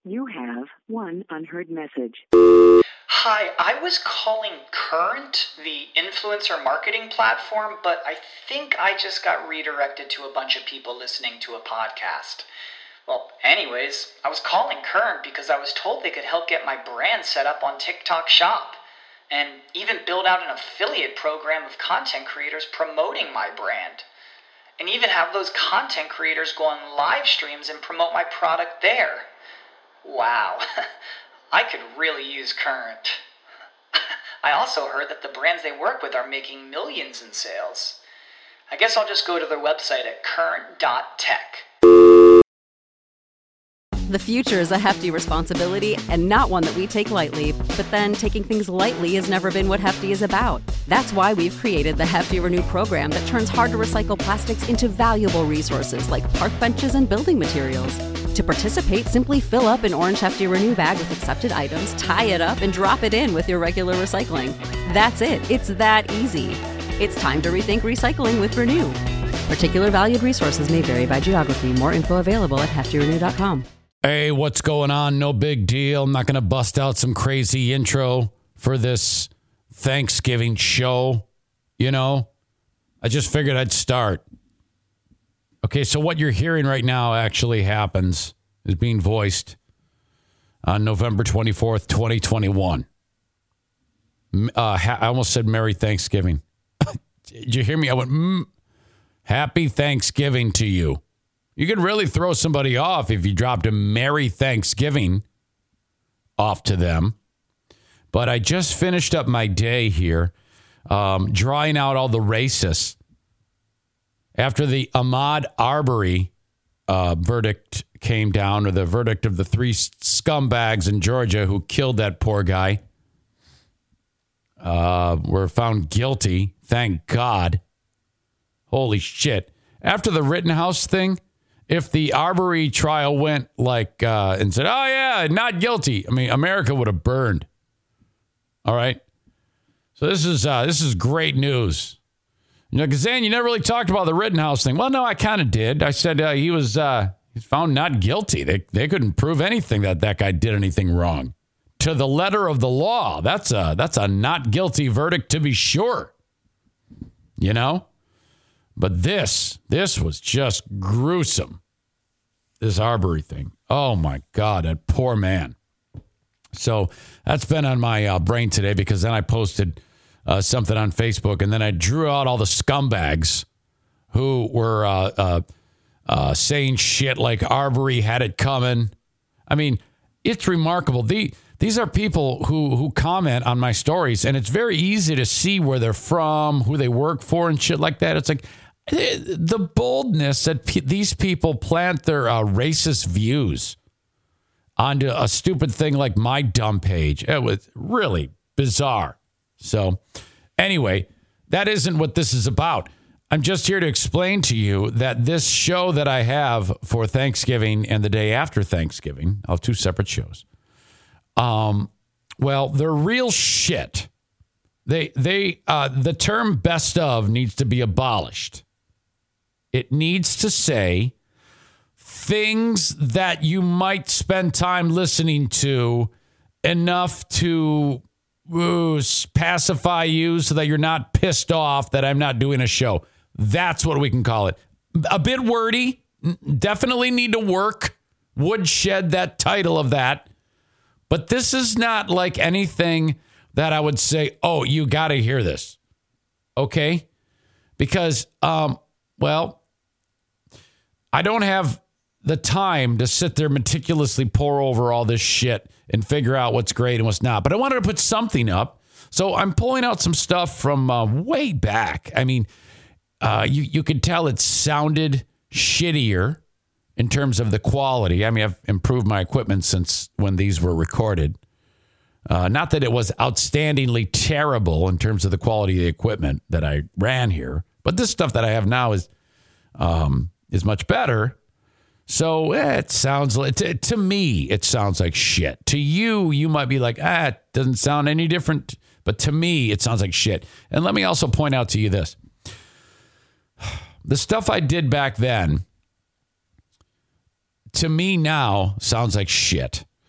You have one unheard message. Hi, I was calling Current, the influencer marketing platform, but I think I just got redirected to a bunch of people listening to a podcast. Well, anyways, I was calling Current because I was told they could help get my brand set up on TikTok Shop, and even build out an affiliate program of content creators promoting my brand, and even have those content creators go on live streams and promote my product there. Wow, I could really use Current. I also heard that the brands they work with are making millions in sales. I guess I'll just go to their website at current.tech. The future is a hefty responsibility and not one that we take lightly. But then taking things lightly has never been what Hefty is about. That's why we've created the Hefty Renew program that turns hard-to-recycle plastics into valuable resources like park benches and building materials. To participate, simply fill up an orange Hefty Renew bag with accepted items, tie it up, and drop it in with your regular recycling. That's it. It's that easy. It's time to rethink recycling with Renew. Particular valued resources may vary by geography. More info available at heftyrenew.com. Hey, what's going on? No big deal. I'm not going to bust out some crazy intro for this Thanksgiving show. You know, I just figured I'd start. Okay, so what you're hearing right now actually happens, is being voiced on November 24th, 2021. I almost said Merry Thanksgiving. Did you hear me? I went, Happy Thanksgiving to you. You could really throw somebody off if you dropped a Merry Thanksgiving off to them. But I just finished up my day here, drawing out all the racists. After the Ahmaud Arbery verdict came down, or the verdict of the three scumbags in Georgia who killed that poor guy, were found guilty. Thank God. Holy shit. After the Rittenhouse thing, if the Arbery trial went like and said, oh, yeah, not guilty, I mean, America would have burned. All right. So this is great news. You know, Gazan, you never really talked about the Rittenhouse thing. Well, no, I kind of did. I said he was found not guilty. They couldn't prove anything that guy did anything wrong. To the letter of the law, that's a not guilty verdict to be sure. You know? But this was just gruesome. This Arbery thing. Oh, my God, that poor man. So that's been on my brain today, because then I posted something on Facebook, and then I drew out all the scumbags who were saying shit like Arbery had it coming. I mean, it's remarkable. These are people who comment on my stories, and it's very easy to see where they're from, who they work for, and shit like that. It's like the boldness that these people plant their racist views onto a stupid thing like my dumb page. It was really bizarre. So anyway, that isn't what this is about. I'm just here to explain to you that this show that I have for Thanksgiving and the day after Thanksgiving, I'll have two separate shows. Well, they're real shit. The term best of needs to be abolished. It needs to say things that you might spend time listening to enough to pacify you so that you're not pissed off that I'm not doing a show. That's what we can call it. A bit wordy. Definitely need to work. Would shed that title of that. But this is not like anything that I would say, oh, you got to hear this. Okay? Because, well, I don't have the time to sit there meticulously pour over all this shit and figure out what's great and what's not. But I wanted to put something up. So I'm pulling out some stuff from way back. I mean, you could tell it sounded shittier in terms of the quality. I mean, I've improved my equipment since when these were recorded. Not that it was outstandingly terrible in terms of the quality of the equipment that I ran here, but this stuff that I have now is much better. So it sounds like, to me, it sounds like shit. To you, you might be like, it doesn't sound any different. But to me, it sounds like shit. And let me also point out to you this. The stuff I did back then, to me now, sounds like shit.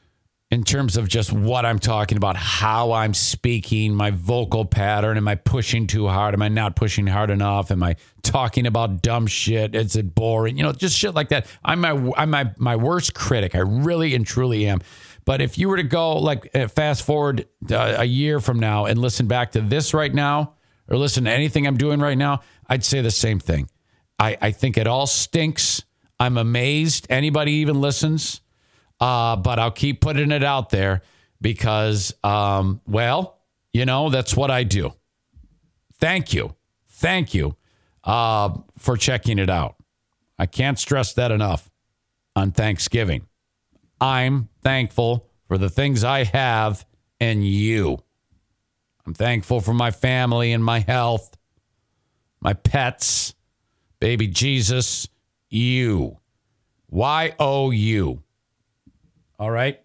in terms of just what I'm talking about, how I'm speaking, my vocal pattern. Am I pushing too hard? Am I not pushing hard enough? Am I talking about dumb shit? Is it boring? Just shit like that. I'm my worst critic. I really and truly am. But if you were to go fast forward a year from now and listen back to this right now, or listen to anything I'm doing right now, I'd say the same thing. I think it all stinks. I'm amazed anybody even listens. But I'll keep putting it out there because, that's what I do. Thank you. Thank you for checking it out. I can't stress that enough on Thanksgiving. I'm thankful for the things I have and you. I'm thankful for my family and my health, my pets, baby Jesus, you. Y-O-U. All right.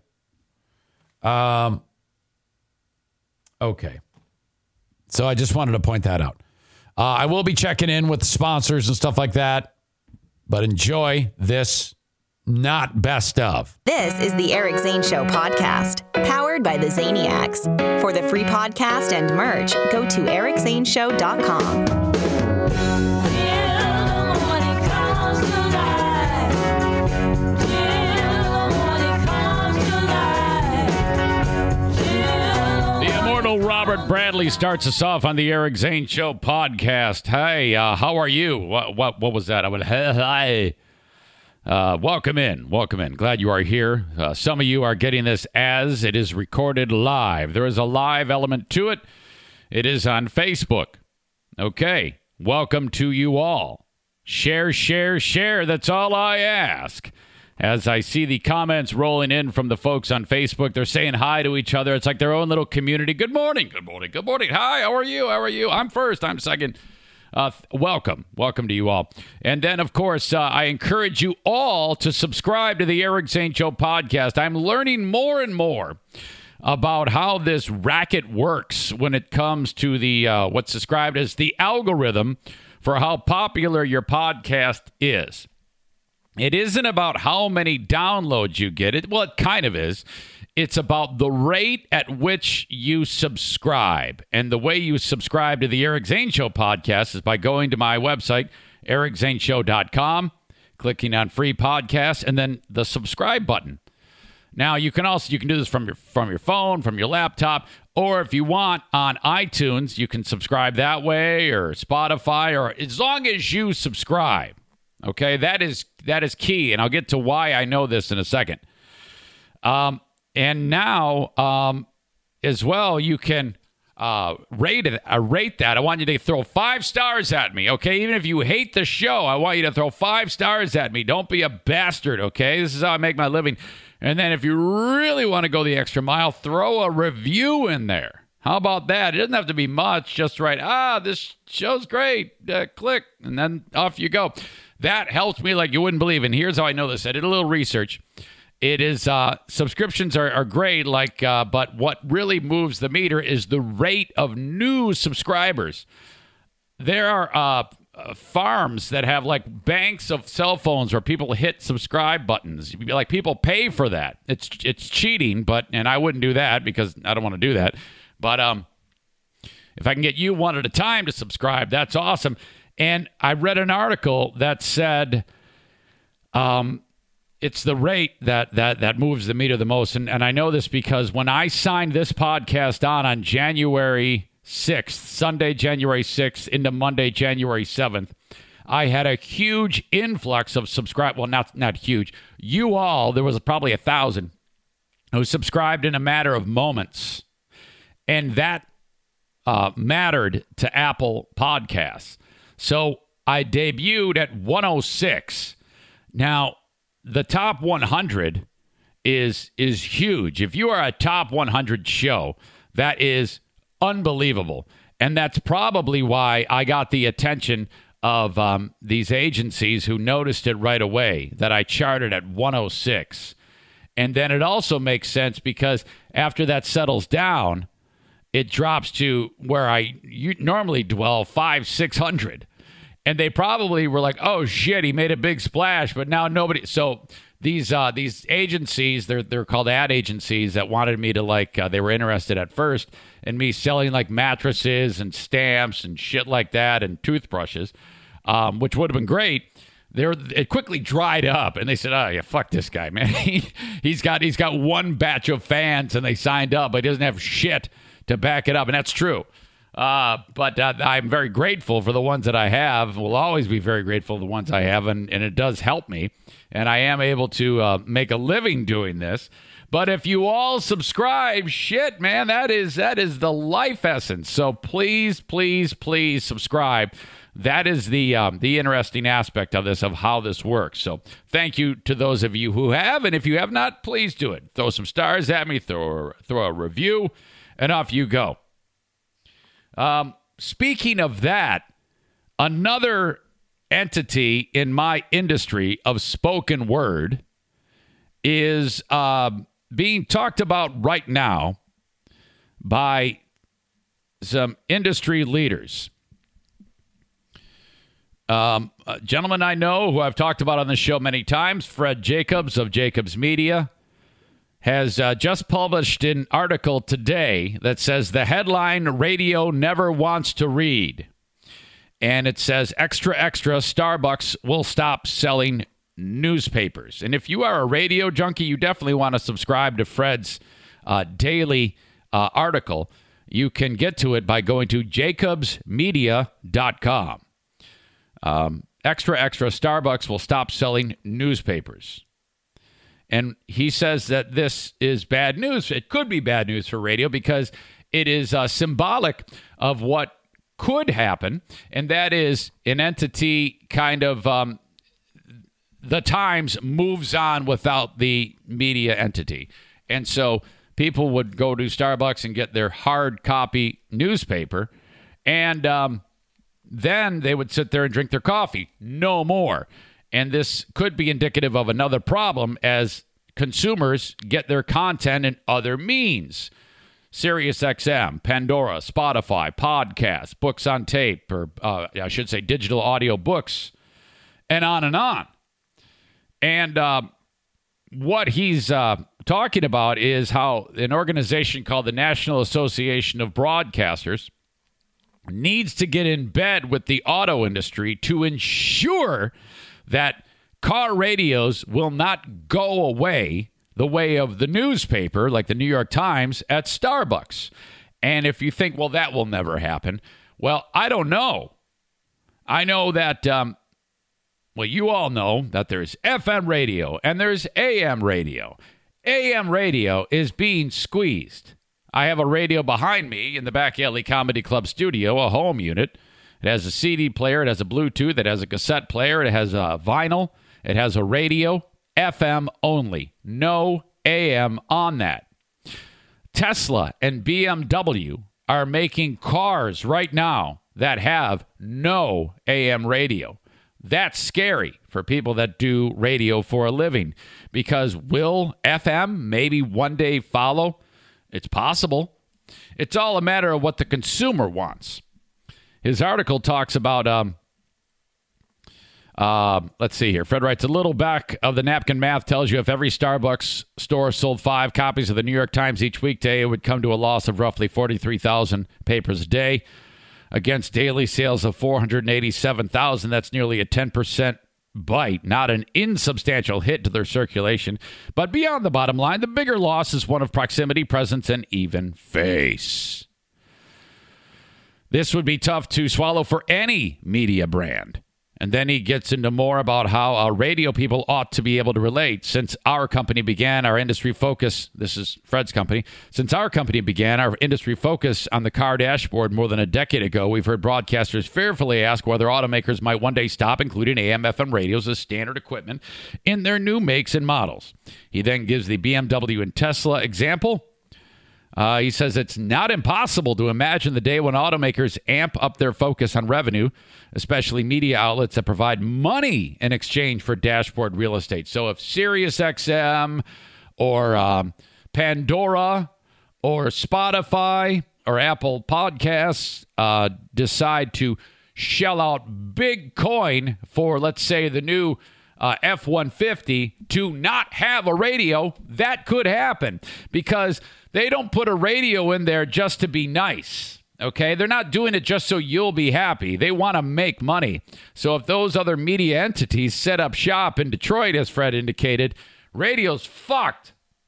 Okay. So I just wanted to point that out. I will be checking in with sponsors and stuff like that, but enjoy this not best of. This is the Eric Zane Show podcast, powered by the Zaniacs. For the free podcast and merch, go to ericzaneshow.com. Robert Bradley starts us off on the Eric Zane Show podcast. Hey, how are you? What was that? I went, hi. Welcome in. Glad you are here. Some of you are getting this as it is recorded live. There is a live element to it. It is on Facebook. Okay. Welcome to you all. Share. That's all I ask. As I see the comments rolling in from the folks on Facebook, they're saying hi to each other. It's like their own little community. Good morning. Hi, how are you? I'm first. I'm second. Welcome to you all. And then, of course, I encourage you all to subscribe to the Eric Zane Show podcast. I'm learning more and more about how this racket works when it comes to the what's described as the algorithm for how popular your podcast is. It isn't about how many downloads you get. Well, it kind of is. It's about the rate at which you subscribe. And the way you subscribe to the Eric Zane Show podcast is by going to my website, ericzaneshow.com, clicking on free podcasts, and then the subscribe button. Now, you can do this from your phone, from your laptop, or if you want on iTunes, you can subscribe that way, or Spotify, or as long as you subscribe. Okay, that is key, and I'll get to why I know this in a second. And now, as well, you can rate that. I want you to throw 5 stars at me, okay? Even if you hate the show, I want you to throw 5 stars at me. Don't be a bastard, okay? This is how I make my living. And then if you really want to go the extra mile, throw a review in there. How about that? It doesn't have to be much. Just write, this show's great. Click, and then off you go. That helps me like you wouldn't believe. And here's how I know this. I did a little research. It is subscriptions are great, but what really moves the meter is the rate of new subscribers. There are farms that have like banks of cell phones where people hit subscribe buttons. Like people pay for that. It's cheating, and I wouldn't do that because I don't want to do that. But if I can get you one at a time to subscribe, that's awesome. And I read an article that said it's the rate that moves the meter the most. And I know this because when I signed this podcast on January 6th, Sunday, January 6th, into Monday, January 7th, I had a huge influx of subscribers. Well, not huge. You all, there was probably 1,000 who subscribed in a matter of moments. And that mattered to Apple Podcasts. So I debuted at 106. Now, the top 100 is huge. If you are a top 100 show, that is unbelievable. And that's probably why I got the attention of these agencies who noticed it right away, that I charted at 106. And then it also makes sense because after that settles down, it drops to where you normally dwell, 500-600. And they probably were like, oh, shit, he made a big splash, but now nobody. So these agencies, they're called ad agencies, that wanted me to they were interested at first in me selling like mattresses and stamps and shit like that and toothbrushes, which would have been great. It quickly dried up, and they said, "Oh yeah, fuck this guy, man. He's got one batch of fans, and they signed up, but he doesn't have shit to back it up," and that's true. But I'm very grateful for the ones that I have. Will always be very grateful for the ones I have, and it does help me, and I am able to make a living doing this. But if you all subscribe, shit, man, that is the life essence. So please, please, please subscribe. That is the interesting aspect of this, of how this works. So thank you to those of you who have, and if you have not, please do it. Throw some stars at me, throw a review, and off you go. Speaking of that, another entity in my industry of spoken word is being talked about right now by some industry leaders. A gentleman I know who I've talked about on the show many times, Fred Jacobs of Jacobs Media, has just published an article today that says the headline radio never wants to read. And it says, extra, extra, Starbucks will stop selling newspapers. And if you are a radio junkie, you definitely want to subscribe to Fred's daily article. You can get to it by going to jacobsmedia.com. Extra, extra, Starbucks will stop selling newspapers. And he says that this is bad news. It could be bad news for radio because it is symbolic of what could happen, and that is an entity kind of the Times moves on without the media entity. And so people would go to Starbucks and get their hard copy newspaper, and then they would sit there and drink their coffee. No more. And this could be indicative of another problem as consumers get their content in other means. SiriusXM, Pandora, Spotify, podcasts, books on tape, or I should say digital audio books, and on and on. And what he's talking about is how an organization called the National Association of Broadcasters needs to get in bed with the auto industry to ensure that car radios will not go away the way of the newspaper, like the New York Times, at Starbucks. And if you think, well, that will never happen, well, I don't know. I know that, you all know that there's FM radio and there's AM radio. AM radio is being squeezed. I have a radio behind me in the Back Alley Comedy Club studio, a home unit. It has a CD player. It has a Bluetooth. It has a cassette player. It has a vinyl. It has a radio. FM only. No AM on that. Tesla and BMW are making cars right now that have no AM radio. That's scary for people that do radio for a living, because will FM maybe one day follow? It's possible. It's all a matter of what the consumer wants. His article talks about, let's see here. Fred writes, a little back of the napkin math tells you if every Starbucks store sold 5 copies of the New York Times each weekday, it would come to a loss of roughly 43,000 papers a day. Against daily sales of 487,000, that's nearly a 10% bite, not an insubstantial hit to their circulation. But beyond the bottom line, the bigger loss is one of proximity, presence, and even face. This would be tough to swallow for any media brand. And then he gets into more about how our radio people ought to be able to relate. Since our company began our industry focus, this is Fred's company, since our company began our industry focus on the car dashboard more than a decade ago, we've heard broadcasters fearfully ask whether automakers might one day stop including AM/FM radios as standard equipment in their new makes and models. He then gives the BMW and Tesla example. He says it's not impossible to imagine the day when automakers amp up their focus on revenue, especially media outlets that provide money in exchange for dashboard real estate. So if SiriusXM or Pandora or Spotify or Apple Podcasts decide to shell out big coin for, let's say, the new F-150 to not have a radio, that could happen because they don't put a radio in there just to be nice. Okay, they're not doing it just so you'll be happy. They want to make money. So if those other media entities set up shop in Detroit, as Fred indicated, radio's fucked.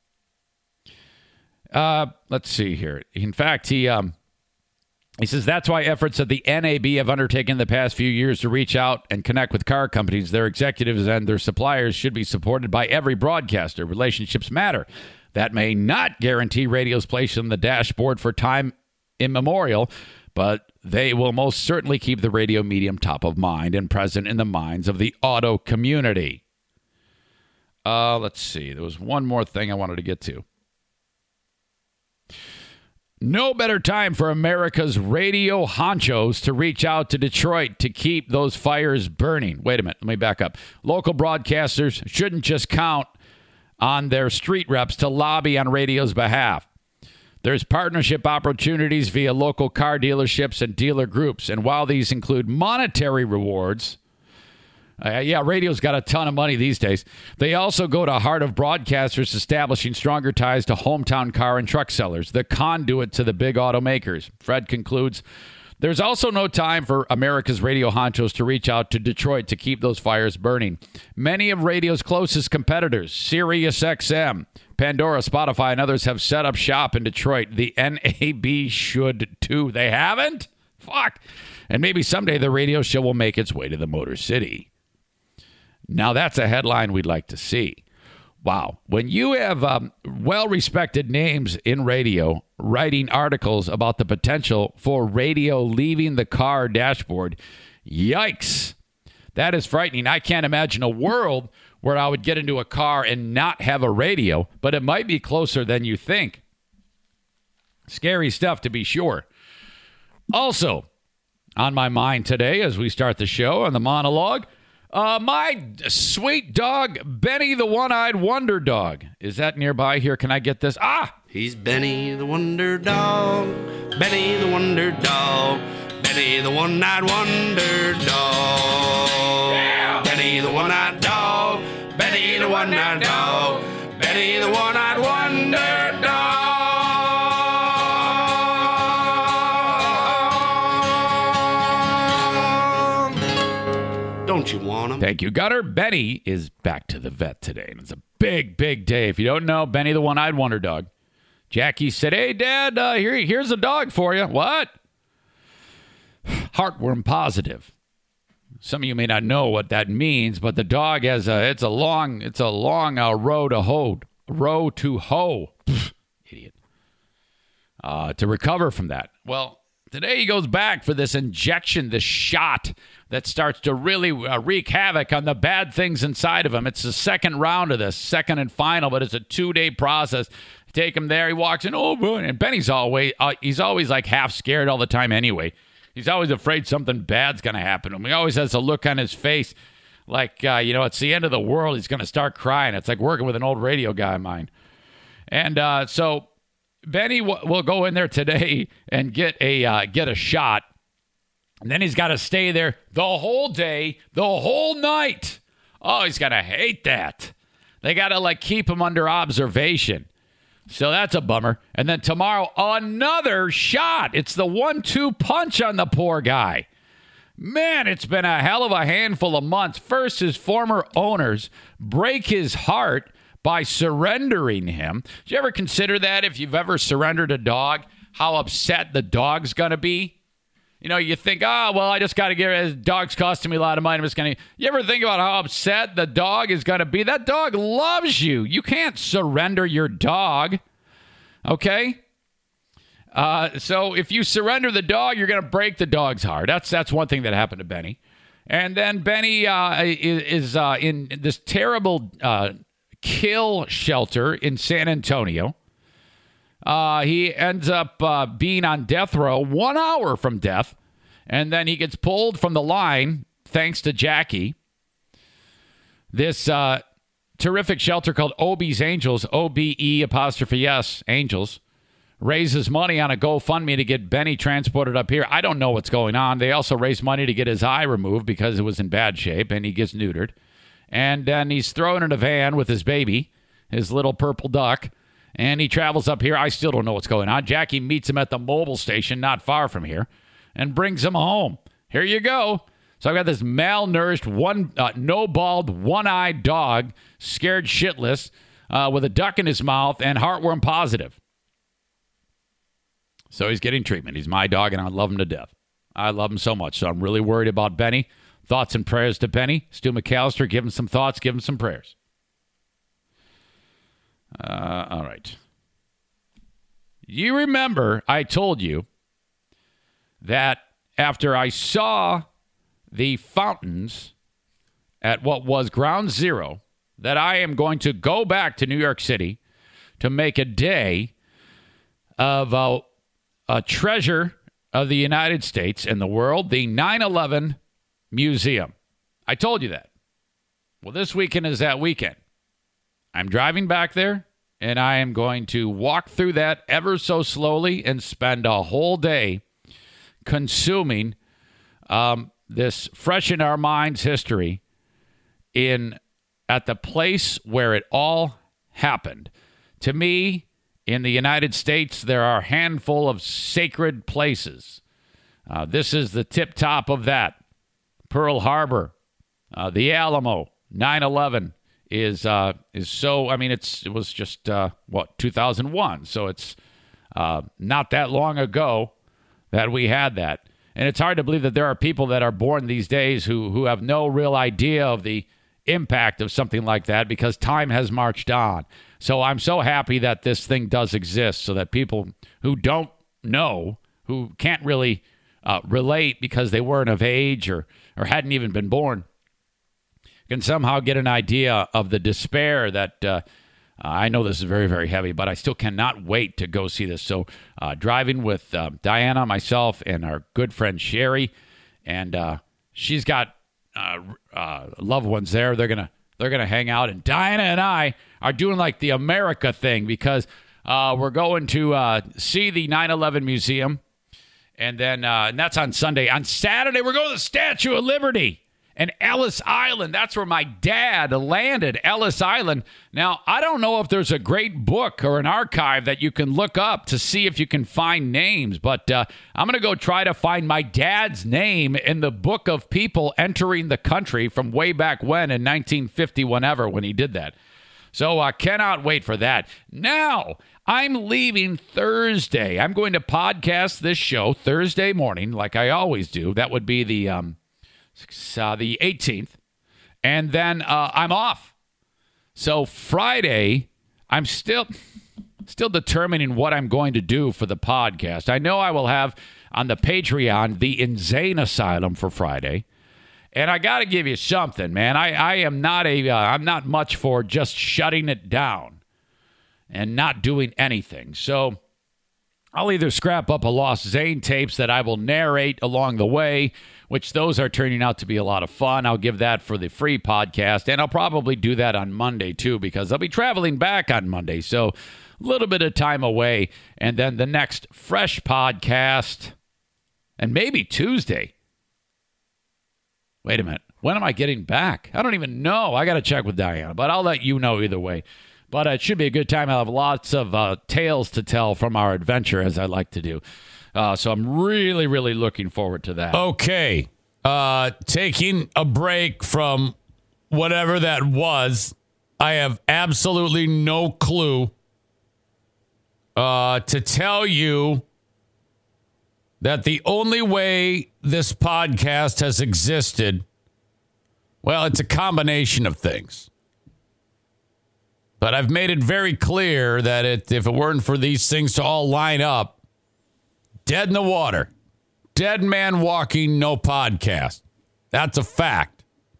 Let's see here. In fact, he says that's why efforts that the NAB have undertaken in the past few years to reach out and connect with car companies, their executives, and their suppliers should be supported by every broadcaster. Relationships matter. That may not guarantee radio's place on the dashboard for time immemorial, but they will most certainly keep the radio medium top of mind and present in the minds of the auto community. Let's see. There was one more thing I wanted to get to. No better time for America's radio honchos to reach out to Detroit to keep those fires burning. Wait a minute. Let me back up. Local broadcasters shouldn't just count on their street reps to lobby on radio's behalf. There's partnership opportunities via local car dealerships and dealer groups. And while these include monetary rewards, radio's got a ton of money these days. They also go to heart of broadcasters establishing stronger ties to hometown car and truck sellers, the conduit to the big automakers. Fred concludes, there's also no time for America's radio honchos to reach out to Detroit to keep those fires burning. Many of radio's closest competitors, Sirius XM, Pandora, Spotify, and others have set up shop in Detroit. The NAB should too. They haven't? Fuck. And maybe someday the radio show will make its way to the Motor City. Now that's a headline we'd like to see. Wow. When you have well-respected names in radio writing articles about the potential for radio leaving the car dashboard, yikes. That is frightening. I can't imagine a world where I would get into a car and not have a radio, but it might be closer than you think. Scary stuff, to be sure. Also, on my mind today as we start the show on the monologue, my sweet dog, Benny the One-Eyed Wonder Dog. Is that nearby here? Can I get this? He's Benny the Wonder Dog, Benny the Wonder Dog, Benny the One-Eyed Wonder Dog. Yeah. Benny the One-Eyed Dog, Benny the One-Eyed Dog, Benny the One-Eyed Wonder Dog. Don't you want him? Thank you, Gunner. Benny is back to the vet today, and it's a big, big day. If you don't know, Benny the One-Eyed Wonder Dog. Jackie said, hey, Dad, here's a dog for you. What? Heartworm positive. Some of you may not know what that means, but the dog has it's a long row to hoe. Idiot. To recover from that. Well, today he goes back for this injection, this shot that starts to really wreak havoc on the bad things inside of him. It's the second round of this, second and final, but it's a 2-day process. Take him there. He walks in. Oh, boy. And Benny's always like half scared all the time anyway. He's always afraid something bad's going to happen to him. He always has a look on his face like, it's the end of the world. He's going to start crying. It's like working with an old radio guy of mine. And so Benny will go in there today and get a shot. And then he's got to stay there the whole day, the whole night. Oh, he's got to hate that. They got to keep him under observation. So that's a bummer. And then tomorrow, another shot. It's the 1-2 punch on the poor guy. Man, it's been a hell of a handful of months. First, his former owners break his heart by surrendering him. Did you ever consider that if you've ever surrendered a dog, how upset the dog's going to be? You think, I just got to get it. Dog's costing me a lot of money. You ever think about how upset the dog is going to be? That dog loves you. You can't surrender your dog. Okay? So if you surrender the dog, you're going to break the dog's heart. That's one thing that happened to Benny. And then Benny is in this terrible kill shelter in San Antonio. He ends up being on death row 1 hour from death, and then he gets pulled from the line thanks to Jackie. This terrific shelter called Obe's Angels, OBE''S, Angels, raises money on a GoFundMe to get Benny transported up here. I don't know what's going on. They also raise money to get his eye removed because it was in bad shape, and he gets neutered. And then he's thrown in a van with his baby, his little purple duck, and he travels up here. I still don't know what's going on. Jackie meets him at the mobile station not far from here and brings him home. Here you go. So I've got this malnourished, no-balled, one-eyed dog, scared shitless, with a duck in his mouth and heartworm positive. So he's getting treatment. He's my dog, and I love him to death. I love him so much. So I'm really worried about Benny. Thoughts and prayers to Benny. Stu McAllister, give him some thoughts, give him some prayers. All right. You remember I told you that after I saw the fountains at what was Ground Zero, that I am going to go back to New York City to make a day of a treasure of the United States and the world, the 9/11 Museum. I told you that. Well, this weekend is that weekend. I'm driving back there, and I am going to walk through that ever so slowly and spend a whole day consuming this fresh in our minds history at the place where it all happened. To me, in the United States, there are a handful of sacred places. This is the tip top of that. Pearl Harbor, the Alamo, 9/11 is so. I mean, it was just 2001, so it's not that long ago that we had that. And it's hard to believe that there are people that are born these days who have no real idea of the impact of something like that because time has marched on. So I'm so happy that this thing does exist so that people who don't know, who can't really relate because they weren't of age or hadn't even been born, can somehow get an idea of the despair that I know this is very, very heavy, but I still cannot wait to go see this. So driving with Diana, myself, and our good friend Sherry, and she's got loved ones there. They're gonna hang out, and Diana and I are doing like the America thing because we're going to see the 9/11 Museum, and then and that's on Sunday. On Saturday, we're going to the Statue of Liberty. And Ellis Island, that's where my dad landed, Ellis Island. Now, I don't know if there's a great book or an archive that you can look up to see if you can find names, but I'm going to go try to find my dad's name in the book of people entering the country from way back when in 1950, whenever, when he did that. So I cannot wait for that. Now, I'm leaving Thursday. I'm going to podcast this show Thursday morning like I always do. That would be the 18th, and then I'm off. So Friday, I'm still determining what I'm going to do for the podcast. I know I will have on the Patreon the Insane Asylum for Friday, and I got to give you something, man. I am not I'm not much for just shutting it down and not doing anything. So I'll either scrap up a Lost Zane tapes that I will narrate along the way, which those are turning out to be a lot of fun. I'll give that for the free podcast, and I'll probably do that on Monday, too, because I'll be traveling back on Monday, so a little bit of time away, and then the next fresh podcast, and maybe Tuesday. Wait a minute. When am I getting back? I don't even know. I got to check with Diana, but I'll let you know either way. But it should be a good time. I'll have lots of tales to tell from our adventure, as I like to do. So I'm really, really looking forward to that. Okay. Taking a break from whatever that was, I have absolutely no clue to tell you that the only way this podcast has existed, well, it's a combination of things. But I've made it very clear that if it weren't for these things to all line up, dead in the water, dead man walking, no podcast. That's a fact.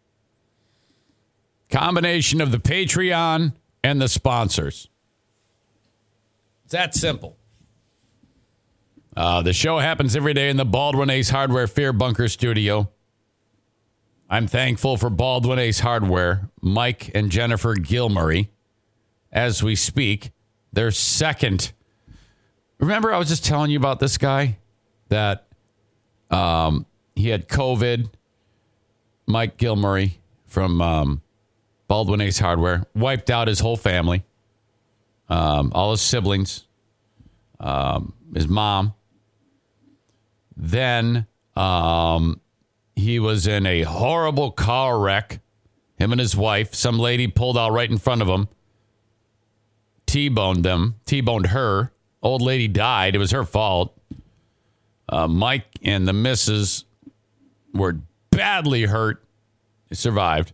Combination of the Patreon and the sponsors. It's that simple. The show happens every day in the Baldwin Ace Hardware Fear Bunker studio. I'm thankful for Baldwin Ace Hardware, Mike and Jennifer Gilmurray, as we speak. Their second. Remember, I was just telling you about this guy that he had COVID. Mike Gilmurray from Baldwin Ace Hardware, wiped out his whole family, all his siblings, his mom. Then he was in a horrible car wreck, him and his wife. Some lady pulled out right in front of him, T-boned her. Old lady died. It was her fault. Mike and the missus were badly hurt. They survived.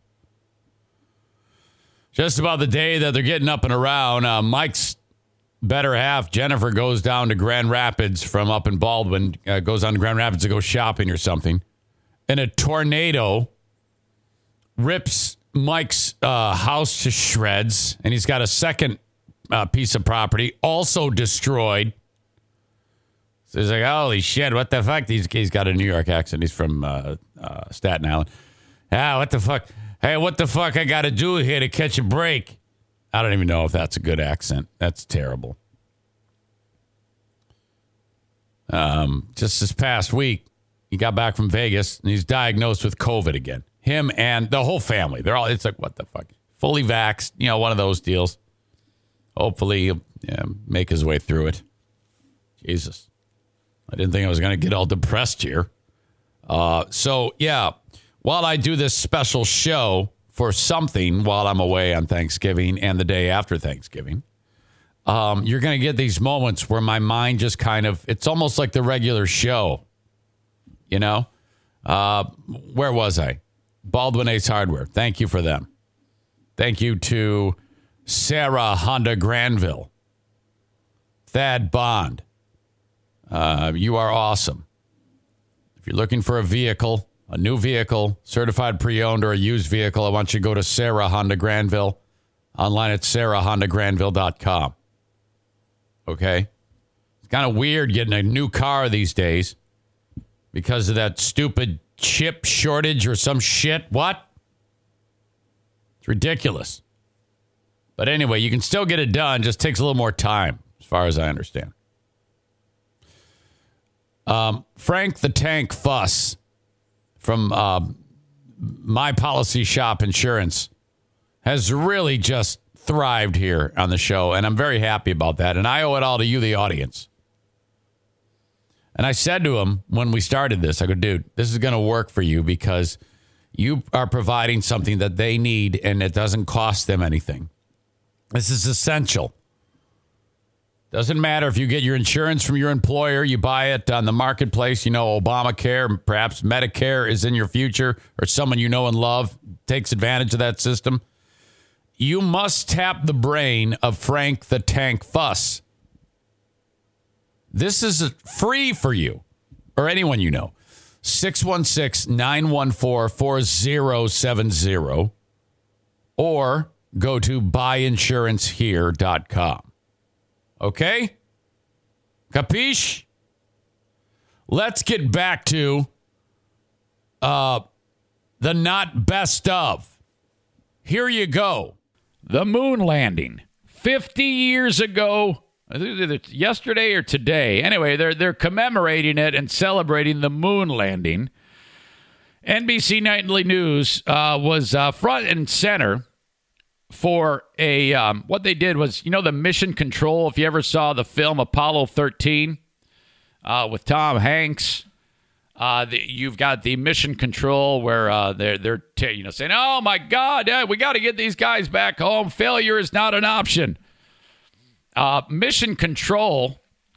Just about the day that they're getting up and around, Mike's better half, Jennifer, goes down to Grand Rapids from up in Baldwin, goes down to Grand Rapids to go shopping or something. And a tornado rips Mike's house to shreds. And he's got a second piece of property also destroyed. So he's like, holy shit, what the fuck? He's got a New York accent. He's from Staten Island. What the fuck? Hey, what the fuck I got to do here to catch a break? I don't even know if that's a good accent. That's terrible. Just this past week, he got back from Vegas and he's diagnosed with COVID again. Him and the whole family. It's like, what the fuck? Fully vaxxed, one of those deals. Hopefully he'll make his way through it. Jesus. I didn't think I was going to get all depressed here. While I do this special show for something while I'm away on Thanksgiving and the day after Thanksgiving, you're going to get these moments where my mind just it's almost like the regular show. Where was I? Baldwin Ace Hardware. Thank you for them. Thank you to Sarah Honda Granville. Thad Bond. You are awesome. If you're looking for a vehicle, a new vehicle, certified pre-owned or a used vehicle, I want you to go to Sarah Honda Granville, online at sarahhondagranville.com. Okay? It's kind of weird getting a new car these days because of that stupid chip shortage or some shit. What? It's ridiculous. But anyway, you can still get it done. Just takes a little more time, as far as I understand. Frank the Tank Fuss from My Policy Shop Insurance has really just thrived here on the show, and I'm very happy about that. And I owe it all to you, the audience. And I said to him when we started this, I go, dude, this is going to work for you because you are providing something that they need and it doesn't cost them anything. This is essential. Doesn't matter if you get your insurance from your employer, you buy it on the marketplace, Obamacare, perhaps Medicare is in your future, or someone you know and love takes advantage of that system. You must tap the brain of Frank the Tank Fuss. This is free for you or anyone you know. 616-914-4070 or go to buyinsurancehere.com. Okay? Capiche? Let's get back to the not best of. Here you go. The moon landing. 50 years ago. Either yesterday or today. Anyway, they're commemorating it and celebrating the moon landing. NBC Nightly News was front and center for a what they did was, the Mission Control. If you ever saw the film Apollo 13 with Tom Hanks, you've got the Mission Control where they're saying, "Oh my God, we got to get these guys back home. Failure is not an option." Mission Control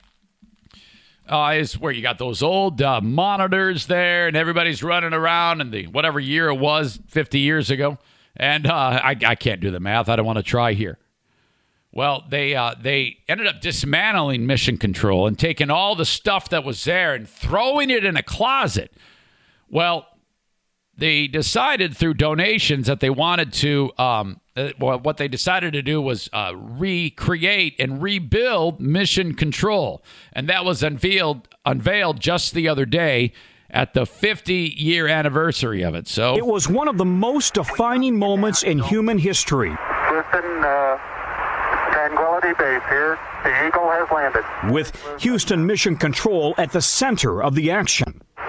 is where you got those old monitors there, and everybody's running around in the whatever year it was, 50 years ago. And I can't do the math. I don't want to try here. Well, they ended up dismantling Mission Control and taking all the stuff that was there and throwing it in a closet. Well, they decided through donations that they wanted to, what they decided to do was recreate and rebuild Mission Control. And that was unveiled just the other day at the 50-year anniversary of it. So it was one of the most defining moments in human history. Houston, Tranquility Base here. The Eagle has landed. With Houston Mission Control at the center of the action. Roger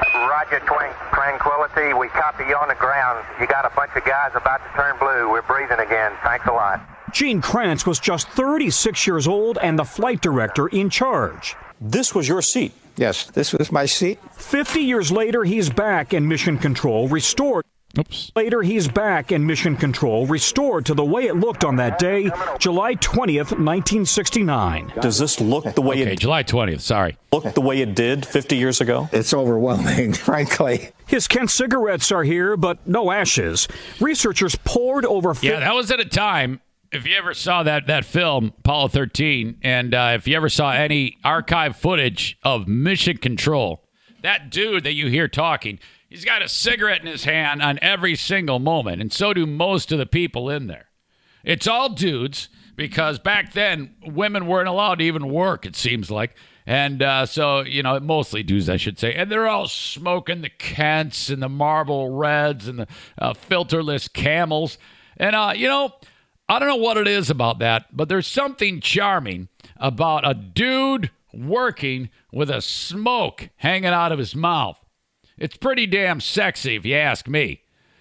Roger, Tranquility. We copy you on the ground. You got a bunch of guys about to turn blue. We're breathing again. Thanks a lot. Gene Kranz was just 36 years old and the flight director in charge. This was your seat. Yes, this was my seat. 50 years later, he's back in mission control, restored. Later, he's back in mission control, restored to the way it looked on that day, July 20th, 1969. Does this look the way July 20th, sorry. Look the way it did 50 years ago? It's overwhelming, frankly. His Kent cigarettes are here, but no ashes. Researchers poured over... Yeah, that was at a time, if you ever saw that film, Apollo 13, and if you ever saw any archive footage of mission control, that dude that you hear talking... He's got a cigarette in his hand on every single moment, and so do most of the people in there. It's all dudes, because back then, women weren't allowed to even work, it seems like. And so, mostly dudes, I should say. And they're all smoking the Kents and the Marlboro Reds and the filterless Camels. And, I don't know what it is about that, but there's something charming about a dude working with a smoke hanging out of his mouth. It's pretty damn sexy, if you ask me.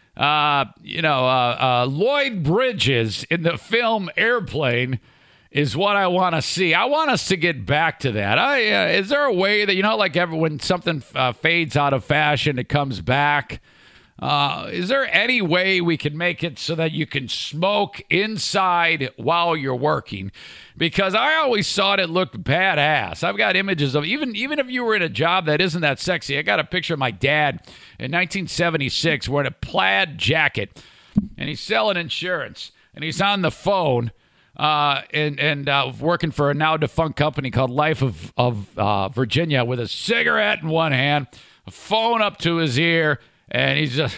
Lloyd Bridges in the film Airplane is what I want to see. I want us to get back to that. Is there a way that, when something fades out of fashion, it comes back? Is there any way we can make it so that you can smoke inside while you're working? Because I always thought it looked badass. I've got images of, even if you were in a job that isn't that sexy, I got a picture of my dad in 1976 wearing a plaid jacket, and he's selling insurance, and he's on the phone and working for a now-defunct company called Life of Virginia with a cigarette in one hand, a phone up to his ear, and he's just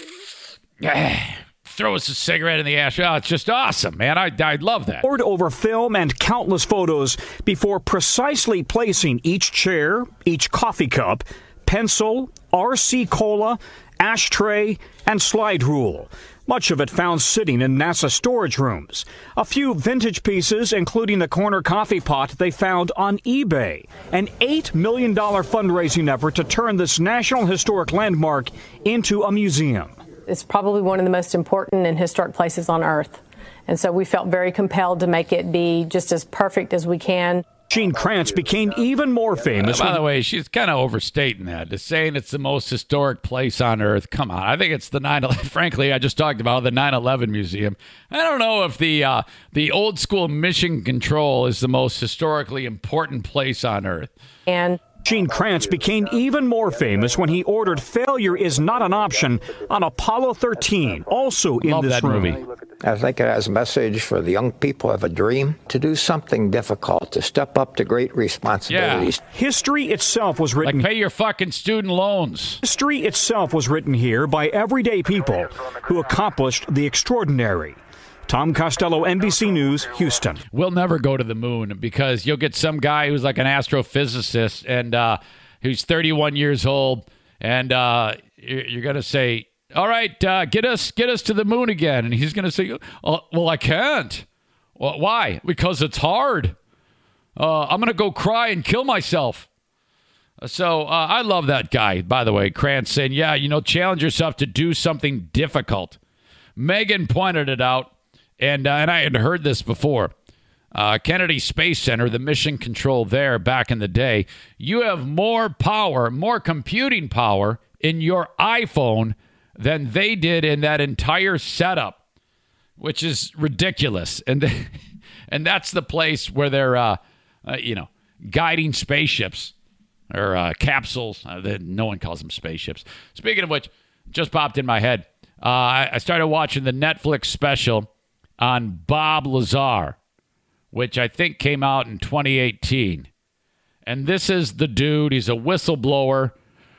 throws a cigarette in the ash. Oh, it's just awesome, man. I love that. Poured over film and countless photos before precisely placing each chair, each coffee cup, pencil, RC cola, ashtray, and slide rule. Much of it found sitting in NASA storage rooms. A few vintage pieces, including the corner coffee pot they found on eBay. An $8 million fundraising effort to turn this National Historic Landmark into a museum. It's probably one of the most important and historic places on Earth. And so we felt very compelled to make it be just as perfect as we can. Gene Kranz became even more famous. By the way, she's kind of overstating that. Just saying it's the most historic place on Earth. Come on. I think it's the 9/11. Frankly, I just talked about the 9/11 museum. I don't know if the old school mission control is the most historically important place on Earth. And Gene Kranz became even more famous when he ordered Failure Is Not an Option on Apollo 13, also in this room. Movie. I think it has a message for the young people who have a dream to do something difficult, to step up to great responsibilities. Yeah. History itself was written... Like pay your fucking student loans. History itself was written here by everyday people who accomplished the extraordinary. Tom Costello, NBC News, Houston. We'll never go to the moon because you'll get some guy who's like an astrophysicist and who's 31 years old, and you're going to say, all right, get us to the moon again. And he's going to say, oh, well, I can't. Well, why? Because it's hard. I'm going to go cry and kill myself. So I love that guy, by the way, Kranz, saying, yeah, challenge yourself to do something difficult. Megan pointed it out. And I had heard this before. Kennedy Space Center, the mission control there back in the day, you have more power, more computing power in your iPhone than they did in that entire setup, which is ridiculous. And that's the place where they're, guiding spaceships or capsules. No one calls them spaceships. Speaking of which, just popped in my head. I started watching the Netflix special on Bob Lazar, which I think came out in 2018. And this is the dude. He's a whistleblower,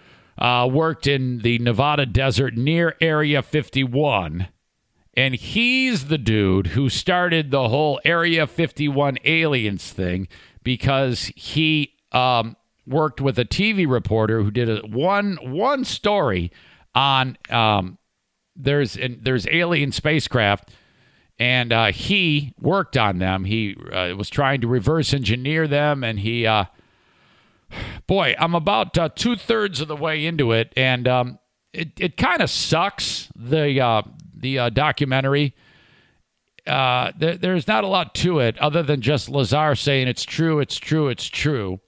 worked in the Nevada desert near Area 51. And he's the dude who started the whole Area 51 aliens thing because he worked with a TV reporter who did one story on there's alien spacecraft. And he worked on them. He was trying to reverse engineer them, and he boy, I'm about 2/3 of the way into it, and it kind of sucks, the documentary. There's not a lot to it other than just Lazar saying it's true, it's true, it's true.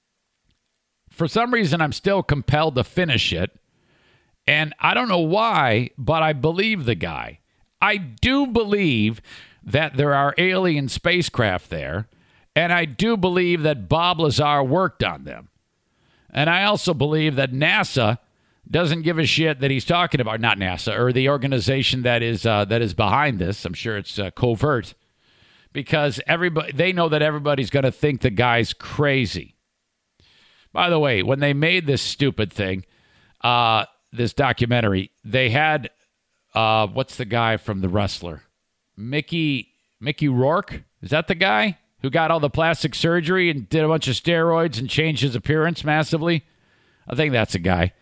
For some reason, I'm still compelled to finish it. And I don't know why, but I believe the guy. I do believe that there are alien spacecraft there. And I do believe that Bob Lazar worked on them. And I also believe that NASA doesn't give a shit that he's talking about. Not NASA, or the organization that is behind this. I'm sure it's covert. Because they know that everybody's going to think the guy's crazy. By the way, when they made this stupid thing, this documentary, they had, what's the guy from The Wrestler? Mickey Rourke? Is that the guy who got all the plastic surgery and did a bunch of steroids and changed his appearance massively? I think that's a guy.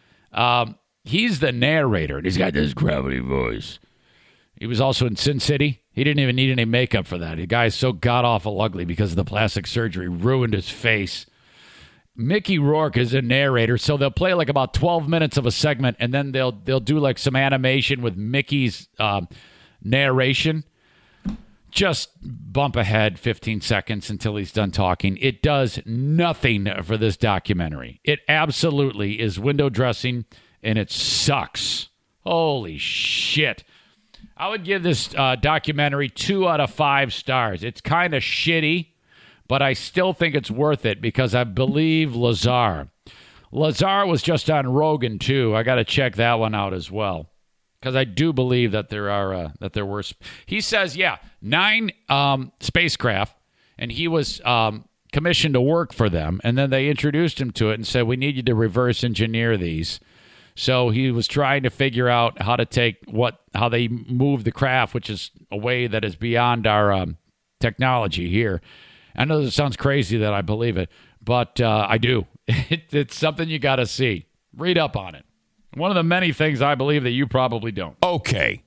He's the narrator, and he's got this gravity voice. He was also in Sin City. He didn't even need any makeup for that. The guy's so god-awful ugly because of the plastic surgery. Ruined his face. Mickey Rourke is a narrator, so they'll play like about 12 minutes of a segment, and then they'll do like some animation with Mickey's narration. Just bump ahead 15 seconds until he's done talking. It does nothing for this documentary. It absolutely is window dressing, and it sucks. Holy shit. I would give this documentary 2 out of 5 stars. It's kind of shitty, but I still think it's worth it because I believe Lazar. Lazar was just on Rogan, too. I got to check that one out as well. Because I do believe that there were. He says, 9 spacecraft, and he was commissioned to work for them. And then they introduced him to it and said, we need you to reverse engineer these. So he was trying to figure out how how they move the craft, which is a way that is beyond our technology here. I know this sounds crazy that I believe it, but I do. It's something you got to see. Read up on it. One of the many things I believe that you probably don't. Okay.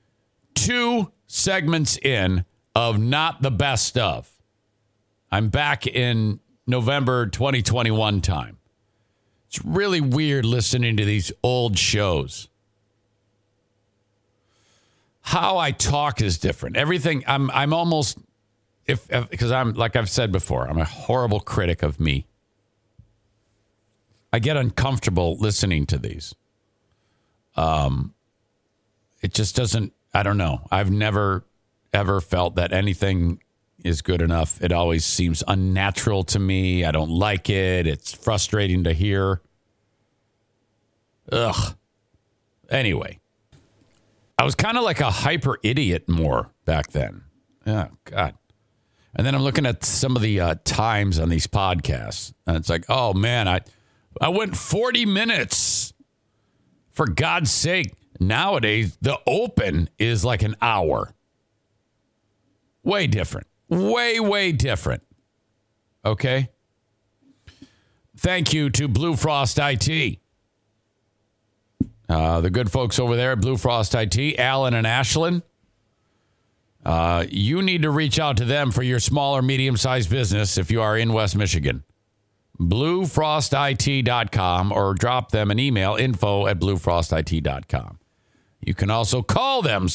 2 segments in of Not the Best Of. I'm back in November 2021 time. It's really weird listening to these old shows. How I talk is different. Everything, I'm almost, because I'm, like I've said before, I'm a horrible critic of me. I get uncomfortable listening to these. It just doesn't, I don't know. I've never, ever felt that anything is good enough. It always seems unnatural to me. I don't like it. It's frustrating to hear. Ugh. Anyway, I was kind of like a hyper idiot more back then. Oh, God. And then I'm looking at some of the times on these podcasts, and it's like, oh, man, I went 40 minutes. For God's sake, nowadays, the open is like an hour. Way different. Way different. Okay? Thank you to Blue Frost IT. The good folks over there at Blue Frost IT, Alan and Ashlyn. You need to reach out to them for your small or medium-sized business if you are in West Michigan. BlueFrostIT.com or drop them an email, info@BlueFrostIT.com. You can also call them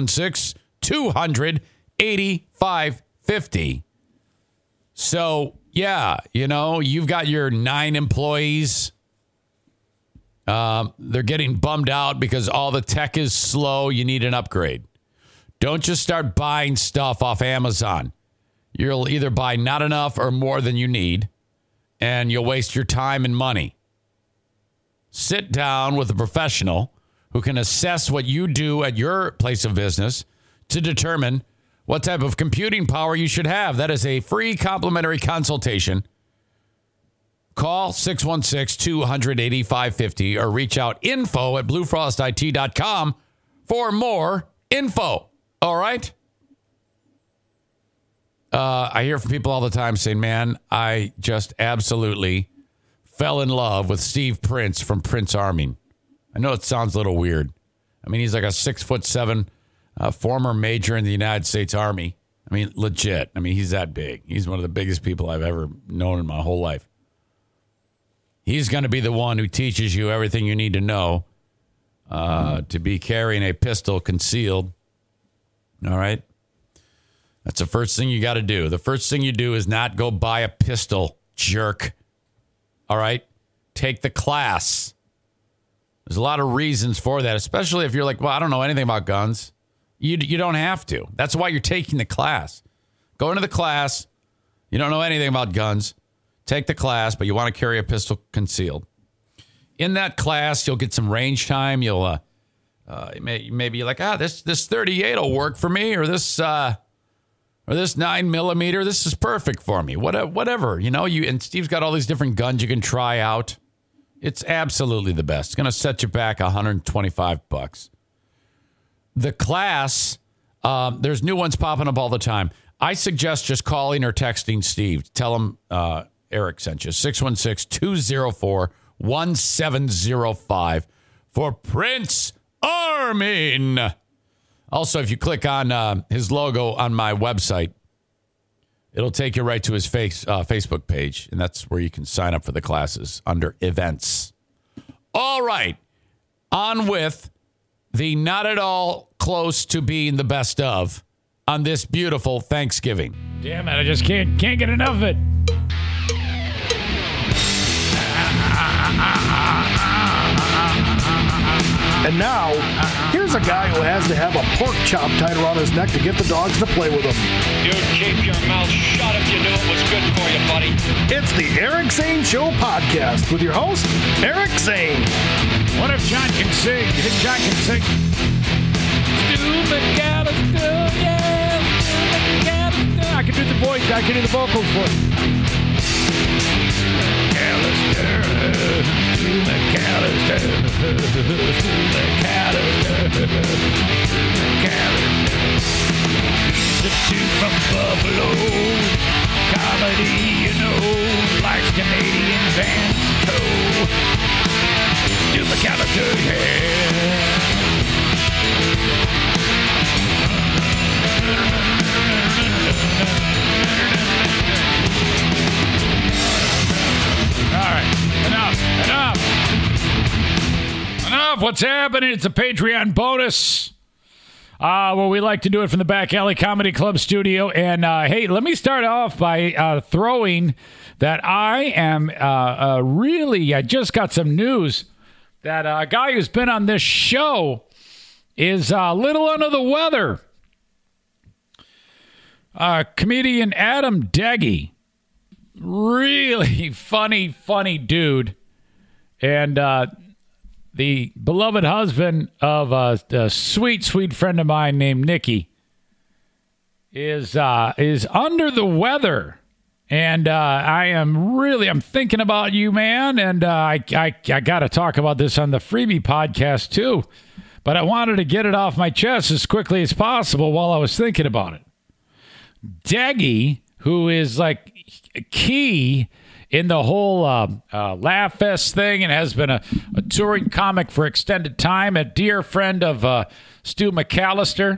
616-200-8550. So, yeah, you've got your 9 employees. They're getting bummed out because all the tech is slow. You need an upgrade. Don't just start buying stuff off Amazon. You'll either buy not enough or more than you need, and you'll waste your time and money. Sit down with a professional who can assess what you do at your place of business to determine what type of computing power you should have. That is a free complimentary consultation. Call 616-200-8550 or reach out info@bluefrostit.com for more info. All right? I hear from people all the time saying, man, I just absolutely fell in love with Steve Prince from Prince Army. I know it sounds a little weird. I mean, he's like a 6'7" former major in the United States Army. I mean, legit. I mean, he's that big. He's one of the biggest people I've ever known in my whole life. He's going to be the one who teaches you everything you need to know to be carrying a pistol concealed. All right? That's the first thing you got to do. The first thing you do is not go buy a pistol, jerk. All right? Take the class. There's a lot of reasons for that, especially if you're like, well, I don't know anything about guns. You don't have to. That's why you're taking the class. Go into the class. You don't know anything about guns. Take the class, but you want to carry a pistol concealed. In that class, you'll get some range time. You'll maybe you're like, this 38 will work for me, or this 9mm. This is perfect for me. Whatever, and Steve's got all these different guns you can try out. It's absolutely the best. It's going to set you back $125. The class, there's new ones popping up all the time. I suggest just calling or texting Steve. Tell him Eric sent you. 616-204-1705 for Prince Armin. Also, if you click on his logo on my website, it'll take you right to his Facebook page, and that's where you can sign up for the classes under events. All right, on with the not at all close to being the best of on this beautiful Thanksgiving. Damn it, I just can't get enough of it. And now, here's a guy who has to have a pork chop tied around his neck to get the dogs to play with him. Dude, keep your mouth shut if you knew it was good for you, buddy. It's the Eric Zane Show podcast with your host, Eric Zane. What if John can sing? You think John can sing? Stu McAllister, yeah, Stu McAllister. I can do the voice. I can do the vocals for it. McAllister, the two from Buffalo, comedy, likes Canadian bands too. Stu McAllister, yeah. All right, enough. What's happening? It's a Patreon bonus. Well, we like to do it from the Back Alley Comedy Club studio. And, hey, let me start off by throwing that I am I just got some news that a guy who's been on this show is a little under the weather. Comedian Adam Deggy. Really funny dude. And the beloved husband of a sweet friend of mine named Nikki is under the weather. And I'm thinking about you, man. And I got to talk about this on the Freebie podcast, too. But I wanted to get it off my chest as quickly as possible while I was thinking about it. Deggy, who is like key in the whole Laugh Fest thing and has been a touring comic for extended time, a dear friend of Stu McAllister,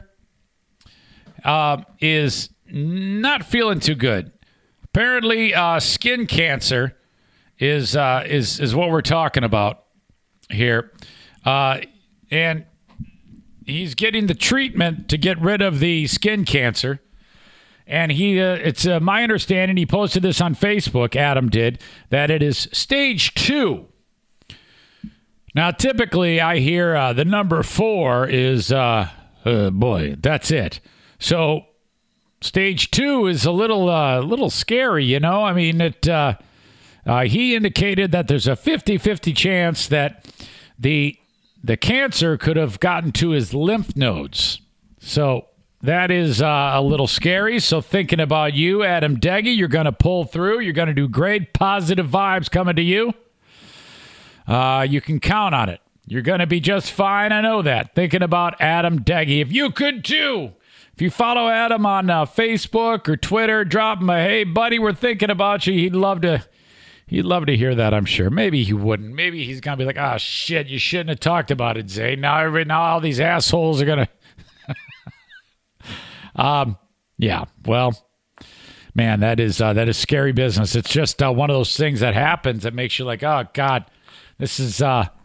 is not feeling too good. Apparently, skin cancer is what we're talking about here. And he's getting the treatment to get rid of the skin cancer. And it's my understanding, he posted this on Facebook, Adam did, that it is stage 2. Now, typically, I hear the number 4 is, boy, that's it. So, stage 2 is a little scary, I mean, he indicated that there's a 50-50 chance that the cancer could have gotten to his lymph nodes. So that is a little scary. So thinking about you, Adam Deggy, you're going to pull through. You're going to do great. Positive vibes coming to you. You can count on it. You're going to be just fine. I know that. Thinking about Adam Deggy. If you could too. If you follow Adam on Facebook or Twitter, drop him a, hey, buddy, we're thinking about you. He'd love to hear that, I'm sure. Maybe he wouldn't. Maybe he's going to be like, oh, shit, you shouldn't have talked about it, Zay. Now all these assholes are going to... yeah, well, Man, that is scary business. It's just one of those things that happens that makes you like, oh God, this is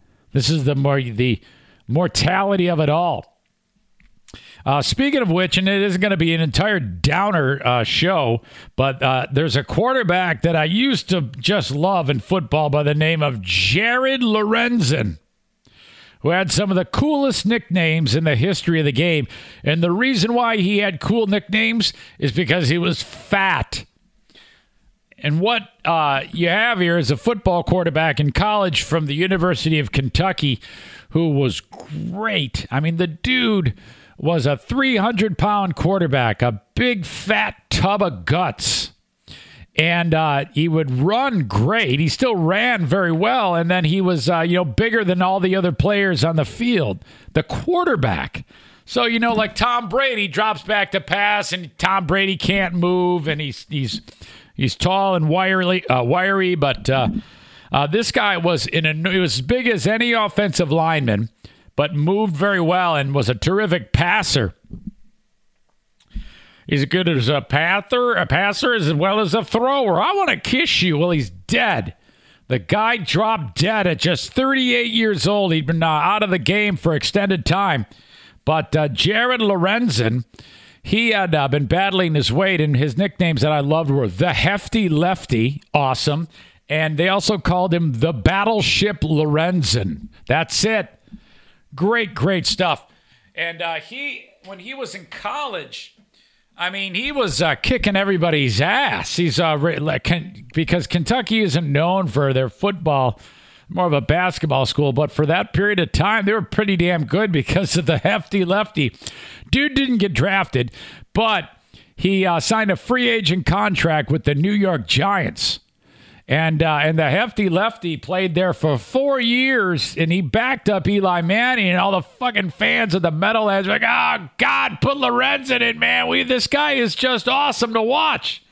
the mortality of it all. Speaking of which, and it isn't going to be an entire downer show, but there's a quarterback that I used to just love in football by the name of Jared Lorenzen, who had some of the coolest nicknames in the history of the game. And the reason why he had cool nicknames is because he was fat. And what you have here is a football quarterback in college from the University of Kentucky who was great. I mean, the dude was a 300-pound quarterback, a big fat tub of guts. And he would run great. He still ran very well. And then he was, bigger than all the other players on the field. The quarterback. So, like Tom Brady drops back to pass, and Tom Brady can't move, and he's tall and wiry. But this guy was he was as big as any offensive lineman, but moved very well and was a terrific passer. He's as good as a passer as well as a thrower. I want to kiss you. Well, he's dead. The guy dropped dead at just 38 years old. He'd been out of the game for extended time. But Jared Lorenzen, he had been battling his weight, and his nicknames that I loved were the Hefty Lefty, awesome. And they also called him the Battleship Lorenzen. That's it. Great, great stuff. And when he was in college, I mean, he was kicking everybody's ass. He's because Kentucky isn't known for their football, more of a basketball school. But for that period of time, they were pretty damn good because of the Hefty Lefty. Dude didn't get drafted, but he signed a free agent contract with the New York Giants. And the Hefty Lefty played there for 4 years, and he backed up Eli Manning, and all the fucking fans of the Metalheads were like, oh, God, put Lorenzen in, man. This guy is just awesome to watch.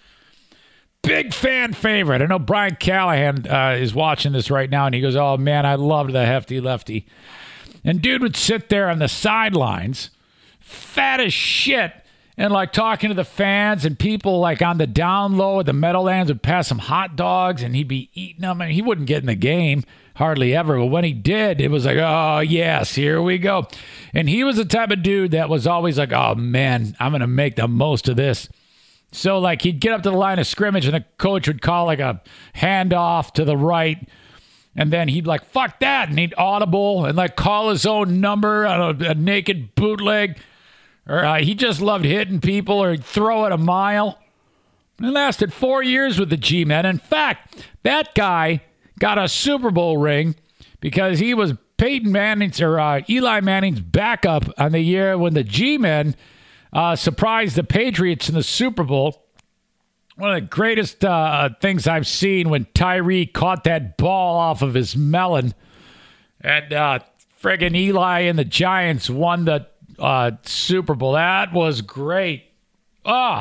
Big fan favorite. I know Brian Callahan is watching this right now, and he goes, oh, man, I loved the Hefty Lefty. And dude would sit there on the sidelines, fat as shit, and like talking to the fans, and people like on the down low at the Meadowlands would pass him hot dogs, and he'd be eating them. And he wouldn't get in the game hardly ever. But when he did, it was like, oh, yes, here we go. And he was the type of dude that was always like, oh, man, I'm going to make the most of this. So like he'd get up to the line of scrimmage, and the coach would call like a handoff to the right. And then he'd like, fuck that. And he'd audible and like call his own number on a naked bootleg. Or he just loved hitting people, or he'd throw it a mile. It lasted 4 years with the G-Men. In fact, that guy got a Super Bowl ring because he was Peyton Manning's or Eli Manning's backup on the year when the G-Men surprised the Patriots in the Super Bowl. One of the greatest things I've seen when Tyree caught that ball off of his melon. And friggin' Eli and the Giants won the Super Bowl. That was great. The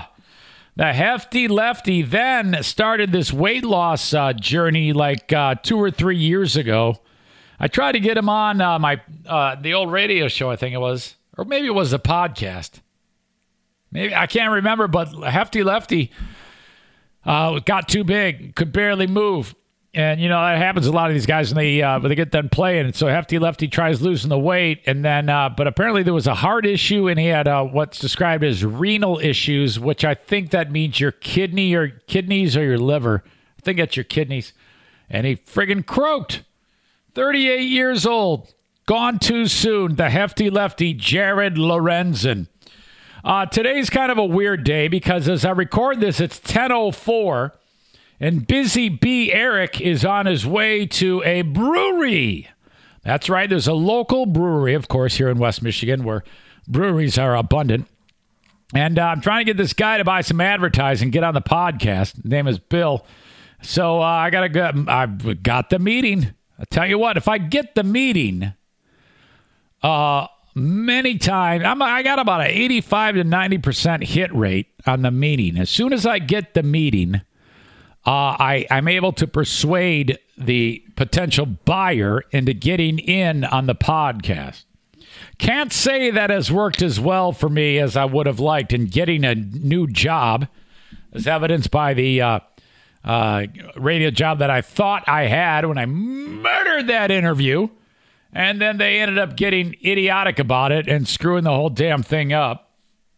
Hefty Lefty then started this weight loss journey like 2 or 3 years ago. I tried to get him on the old radio show, I think it was, or maybe it was a podcast. Maybe I can't remember, but Hefty Lefty got too big, could barely move. And, that happens to a lot of these guys when they get done playing. So Hefty Lefty tries losing the weight. And then, but apparently there was a heart issue, and he had what's described as renal issues, which I think that means your kidneys or your liver. I think that's your kidneys. And he friggin' croaked. 38 years old. Gone too soon. The Hefty Lefty, Jared Lorenzen. Today's kind of a weird day because as I record this, it's 10:04. And Busy Bee Eric is on his way to a brewery. That's right. There's a local brewery, of course, here in West Michigan where breweries are abundant. And I'm trying to get this guy to buy some advertising, get on the podcast. His name is Bill. So I got the meeting. I'll tell you what, if I get the meeting, many times, I got about an 85 to 90% hit rate on the meeting. As soon as I get the meeting, I'm able to persuade the potential buyer into getting in on the podcast. Can't say that has worked as well for me as I would have liked in getting a new job. as evidenced by the radio job that I thought I had when I murdered that interview. And then they ended up getting idiotic about it and screwing the whole damn thing up.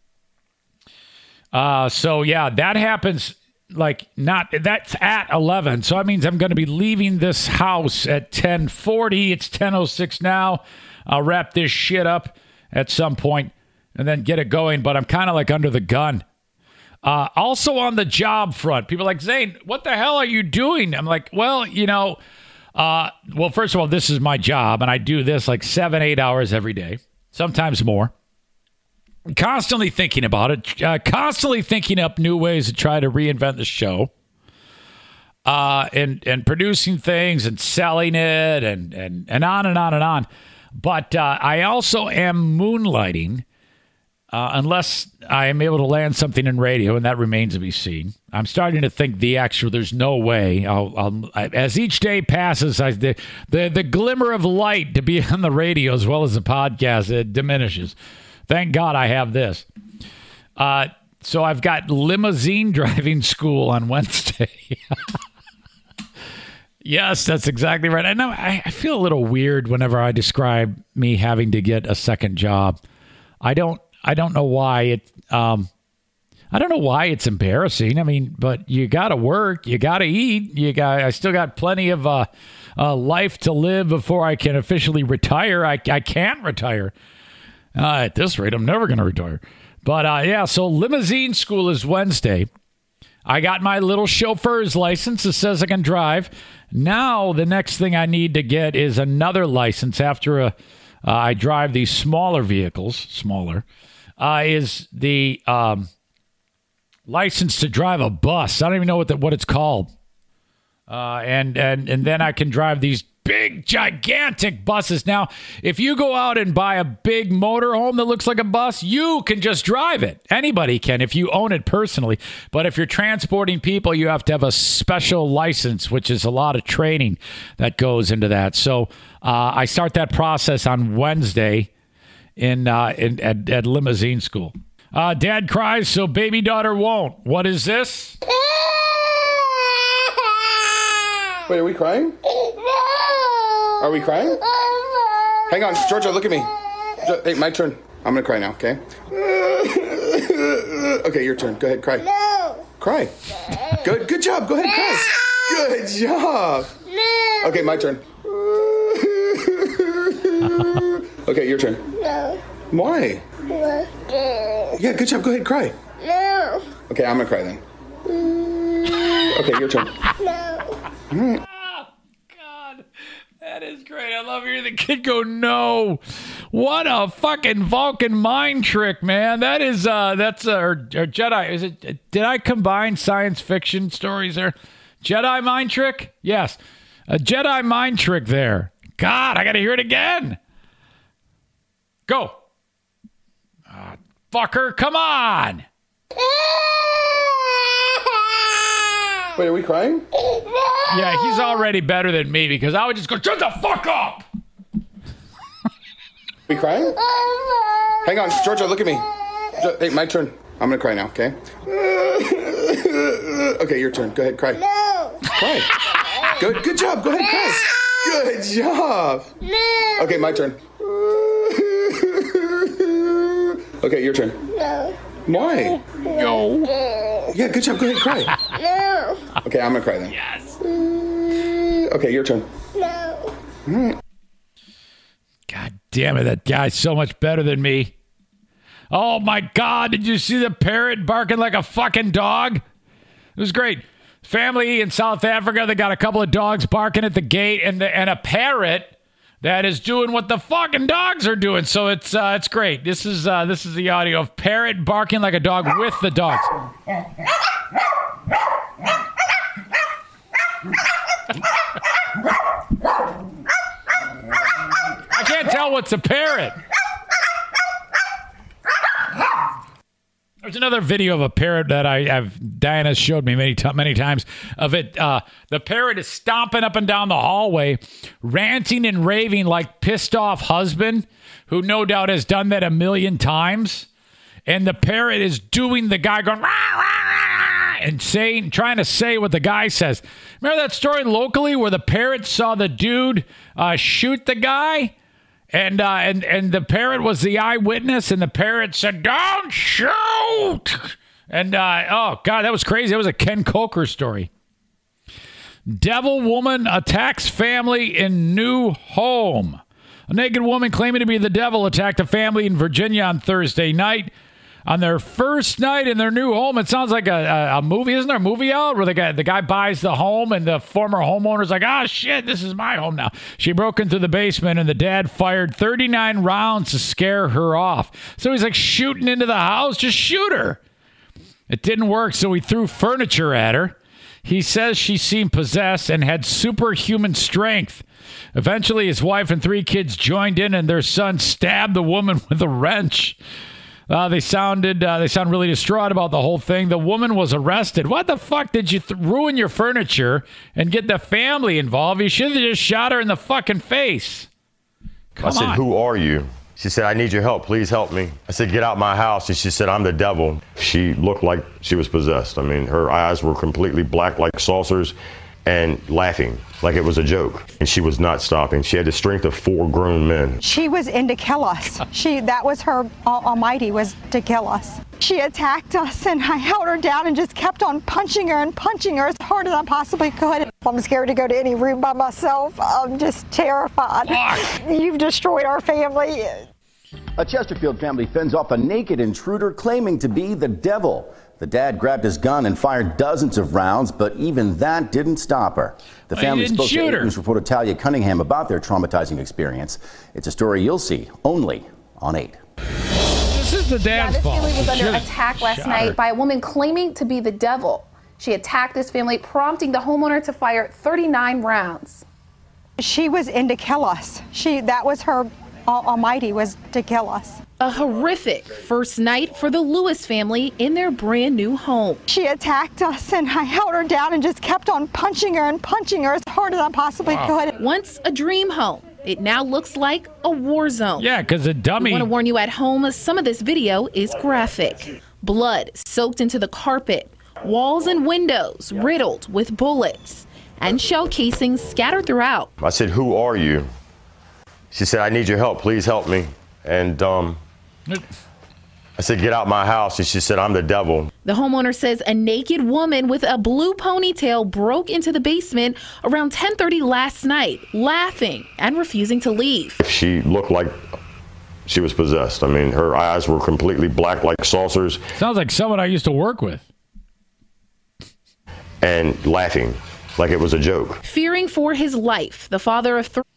So, yeah, that happens that's at 11. So that means I'm going to be leaving this house at 10:40. It's 10:06 now. I'll wrap this shit up at some point and then get it going. But I'm kind of like under the gun. Also on the job front, people are like, Zane, what the hell are you doing? I'm like, well, first of all, this is my job, and I do this like 7-8 hours every day, sometimes more. Constantly thinking about it, constantly thinking up new ways to try to reinvent the show, and producing things and selling it and on and on and on. But I also am moonlighting, unless I am able to land something in radio, and that remains to be seen. I'm starting to think there's no way. As each day passes, the glimmer of light to be on the radio as well as the podcast, it diminishes. Thank God I have this. So I've got limousine driving school on Wednesday. Yes, that's exactly right. I know I feel a little weird whenever I describe me having to get a second job. I don't know why I don't know why it's embarrassing. I mean, but you got to work, you got to eat, I still got plenty of life to live before I can officially retire. I can't retire. At this rate, I'm never going to retire. But so limousine school is Wednesday. I got my little chauffeur's license that says I can drive. Now the next thing I need to get is another license after I drive these smaller vehicles. Is the license to drive a bus. I don't even know what it's called. And then I can drive these big, gigantic buses. Now, if you go out and buy a big motorhome that looks like a bus, you can just drive it. Anybody can if you own it personally. But if you're transporting people, you have to have a special license, which is a lot of training that goes into that. So I start that process on Wednesday at limousine school. Dad cries, so baby daughter won't. What is this? Wait, are we crying? Are we crying? Hang on, Georgia, look at me. Hey, my turn. I'm gonna cry now, okay? Okay, your turn. Go ahead, cry. No. Cry. Good job. Go ahead, cry. Good job. No. Okay, my turn. Okay, your turn. No. Why? No. Yeah, good job. Go ahead, cry. No. Okay, I'm gonna cry then. Okay, your turn. No. All right. Oh, God. That is great. I love hearing the kid go, no. What a fucking Vulcan mind trick, man. That's or Jedi. Is it? Did I combine science fiction stories there? Jedi mind trick? Yes. A Jedi mind trick there. God, I got to hear it again. Go. Fucker, come on. Wait, are we crying? Yeah, he's already better than me because I would just go, shut the fuck up. We crying? Hang on, Georgia, look at me. Hey, my turn. I'm gonna cry now, okay? Okay, your turn. Go ahead, cry. No. Cry. Good job. Go ahead, cry. Good job. No. Okay, my turn. Okay, your turn. No. Why? No. Yeah, good job. Go ahead, cry. No. Okay, I'm gonna cry then. Yes. Okay, your turn. No. All right. God damn it, that guy's so much better than me. Oh my God, did you see the parrot barking like a fucking dog? It was great. Family in South Africa, they got a couple of dogs barking at the gate and a parrot that is doing what the fucking dogs are doing. So it's great. This is the audio of parrot barking like a dog with the dogs. I can't tell what's a parrot. There's another video of a parrot that Diana showed me many times of it. The parrot is stomping up and down the hallway, ranting and raving like pissed off husband who no doubt has done that a million times. And the parrot is doing the guy going, rah, rah, rah, trying to say what the guy says. Remember that story locally where the parrot saw the dude shoot the guy? And the parrot was the eyewitness, and the parrot said, "Don't shoot!" And, oh, God, that was crazy. That was a Ken Coker story. Devil woman attacks family in new home. A naked woman claiming to be the devil attacked a family in Virginia on Thursday night. On their first night in their new home, it sounds like a movie. Isn't there a movie out where the guy buys the home and the former homeowner's like, "Oh, shit, this is my home now." She broke into the basement and the dad fired 39 rounds to scare her off. So he's like shooting into the house. Just shoot her. It didn't work, so he threw furniture at her. He says she seemed possessed and had superhuman strength. Eventually, his wife and 3 kids joined in and their son stabbed the woman with a wrench. They sound really distraught about the whole thing. The woman was arrested. What the fuck did you ruin your furniture and get the family involved? You should have just shot her in the fucking face. I said, "Who are you?" She said, "I need your help. Please help me." I said, "Get out my house." And she said, "I'm the devil." She looked like she was possessed. I mean, her eyes were completely black like saucers and laughing like it was a joke. And she was not stopping. She had the strength of 4 grown men. She was in to kill us. That was her almighty, was to kill us. She attacked us and I held her down and just kept on punching her as hard as I possibly could. I'm scared to go to any room by myself. I'm just terrified. You've destroyed our family. A Chesterfield family fends off a naked intruder claiming to be the devil. The dad grabbed his gun and fired dozens of rounds, but even that didn't stop her. The family spoke to 8 News reporter Talia Cunningham about their traumatizing experience. It's a story you'll see only on 8. This is the dad's fault. This family was under attack last night by a woman claiming to be the devil. She attacked this family, prompting the homeowner to fire 39 rounds. She was in to kill us. That was her almighty, was to kill us. A horrific first night for the Lewis family in their brand new home. She attacked us and I held her down and just kept on punching her as hard as I possibly could. Once a dream home, it now looks like a war zone. Yeah, because a dummy. I want to warn you at home, some of this video is graphic. Blood soaked into the carpet, walls and windows riddled with bullets, and shell casings scattered throughout. I said, "Who are you?" She said, "I need your help. Please help me." And I said, "Get out my house." And she said, "I'm the devil." The homeowner says a naked woman with a blue ponytail broke into the basement around 10:30 last night, laughing and refusing to leave. She looked like she was possessed. I mean, her eyes were completely black like saucers. Sounds like someone I used to work with. And laughing like it was a joke. Fearing for his life, the father of 3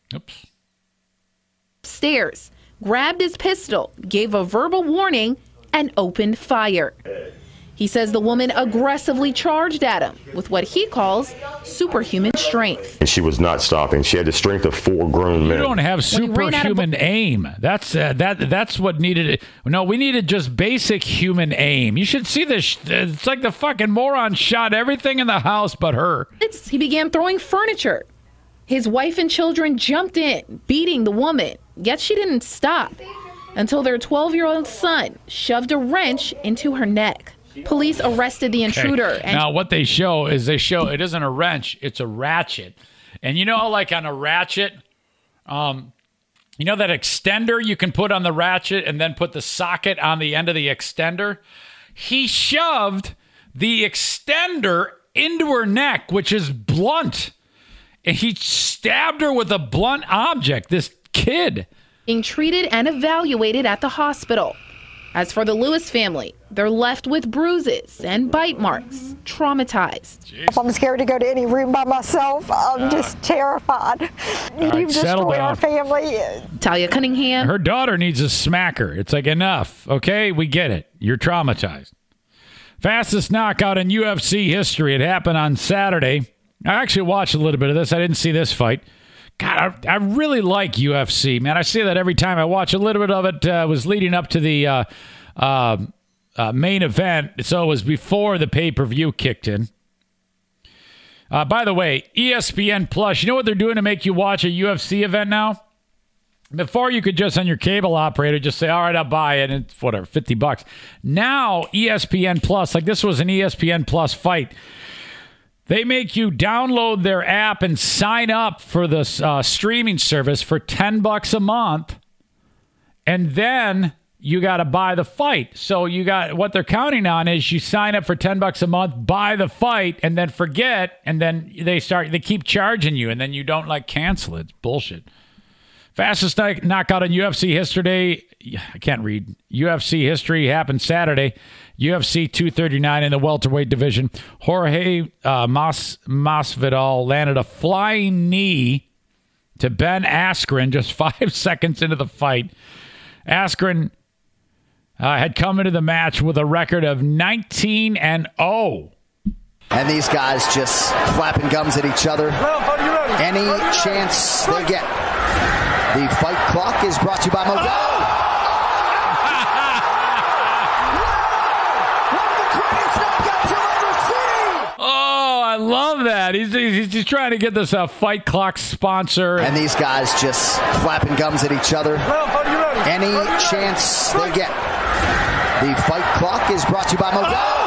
upstairs grabbed his pistol, gave a verbal warning, and opened fire. He says the woman aggressively charged at him with what he calls superhuman strength. And she was not stopping. She had the strength of 4 grown men. You don't have superhuman aim. That's what needed. No, we needed just basic human aim. You should see this. It's like the fucking moron shot everything in the house but her. He began throwing furniture. His wife and children jumped in, beating the woman. Yet she didn't stop until their 12-year-old son shoved a wrench into her neck. Police arrested the intruder. Okay. Now, what they show it isn't a wrench, it's a ratchet. And you know, like on a ratchet, you know that extender you can put on the ratchet and then put the socket on the end of the extender? He shoved the extender into her neck, which is blunt. And he stabbed her with a blunt object, this kid. Being treated and evaluated at the hospital. As for the Lewis family, they're left with bruises and bite marks, traumatized. Jeez. I'm scared to go to any room by myself. I'm just terrified. You've destroyed our family. Talia Cunningham. Her daughter needs a smacker. It's like, enough. Okay, we get it. You're traumatized. Fastest knockout in UFC history. It happened on Saturday. I actually watched a little bit of this. I didn't see this fight. God, I really like UFC, man. I say that every time I watch a little bit of it. Was leading up to the main event, so it was before the pay-per-view kicked in. By the way, ESPN Plus, you know what they're doing to make you watch a UFC event now? Before you could just on your cable operator just say, all right, I'll buy it. And it's whatever, $50. Now ESPN Plus, like this was an ESPN Plus fight. They make you download their app and sign up for the streaming service for $10 a month. And then you got to buy the fight. So you got what they're counting on is you sign up for $10 a month, buy the fight, and then forget. And then they keep charging you. And then you don't cancel it. It's bullshit. Fastest knockout in UFC history. I can't read. UFC history happened Saturday. UFC 239 in the welterweight division. Jorge Masvidal landed a flying knee to Ben Askren just 5 seconds into the fight. Askren had come into the match with a record of 19-0. And these guys just flapping gums at each other. Any chance they get. The fight clock is brought to you by Modelo. Oh, I love that. He's trying to get this fight clock sponsor. And these guys just flapping gums at each other. Any chance they get. The fight clock is brought to you by Modelo.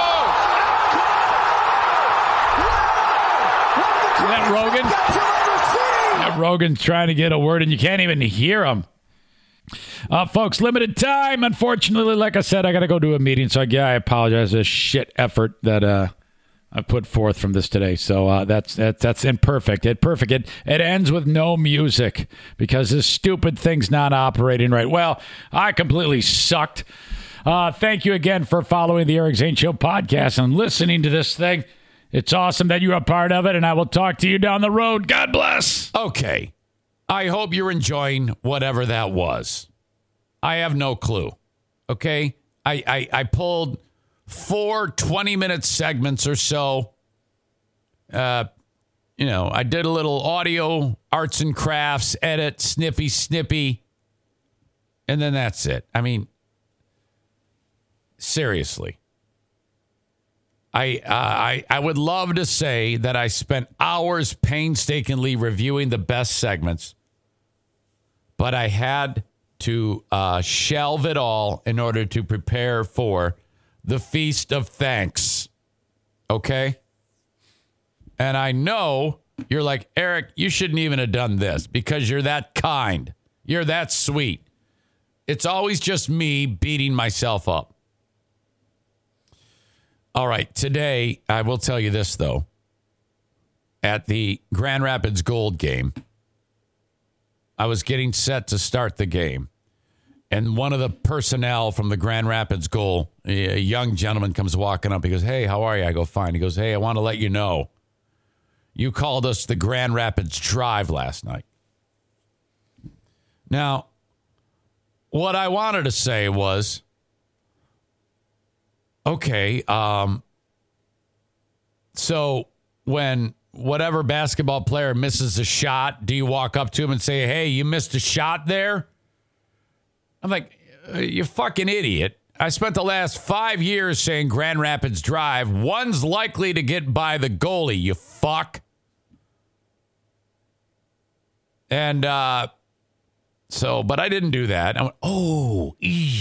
Is that Rogan? Rogan's trying to get a word, and you can't even hear him. Folks, limited time. Unfortunately, like I said, I got to go to a meeting, so I apologize for the shit effort that I put forth from this today. So that's imperfect. It ends with no music because this stupid thing's not operating right. Well, I completely sucked. Thank you again for following the Eric Zane Show podcast and listening to this thing. It's awesome that you're a part of it, and I will talk to you down the road. God bless. Okay. I hope you're enjoying whatever that was. I have no clue. Okay? I pulled 4 20-minute segments or so. I did a little audio, arts and crafts, edit, snippy, and then that's it. I mean, seriously. I would love to say that I spent hours painstakingly reviewing the best segments, but I had to shelve it all in order to prepare for the Feast of Thanks. Okay? And I know you're like, Eric, you shouldn't even have done this because you're that kind. You're that sweet. It's always just me beating myself up. All right, today, I will tell you this, though. At the Grand Rapids Gold game, I was getting set to start the game. And one of the personnel from the Grand Rapids Gold, a young gentleman comes walking up. He goes, hey, how are you? I go, fine. He goes, hey, I want to let you know. You called us the Grand Rapids Drive last night. Now, what I wanted to say was, okay, so when whatever basketball player misses a shot, do you walk up to him and say, hey, you missed a shot there? I'm like, you fucking idiot. I spent the last 5 years saying Grand Rapids Drive. One's likely to get by the goalie, you fuck. And but I didn't do that. I went, oh,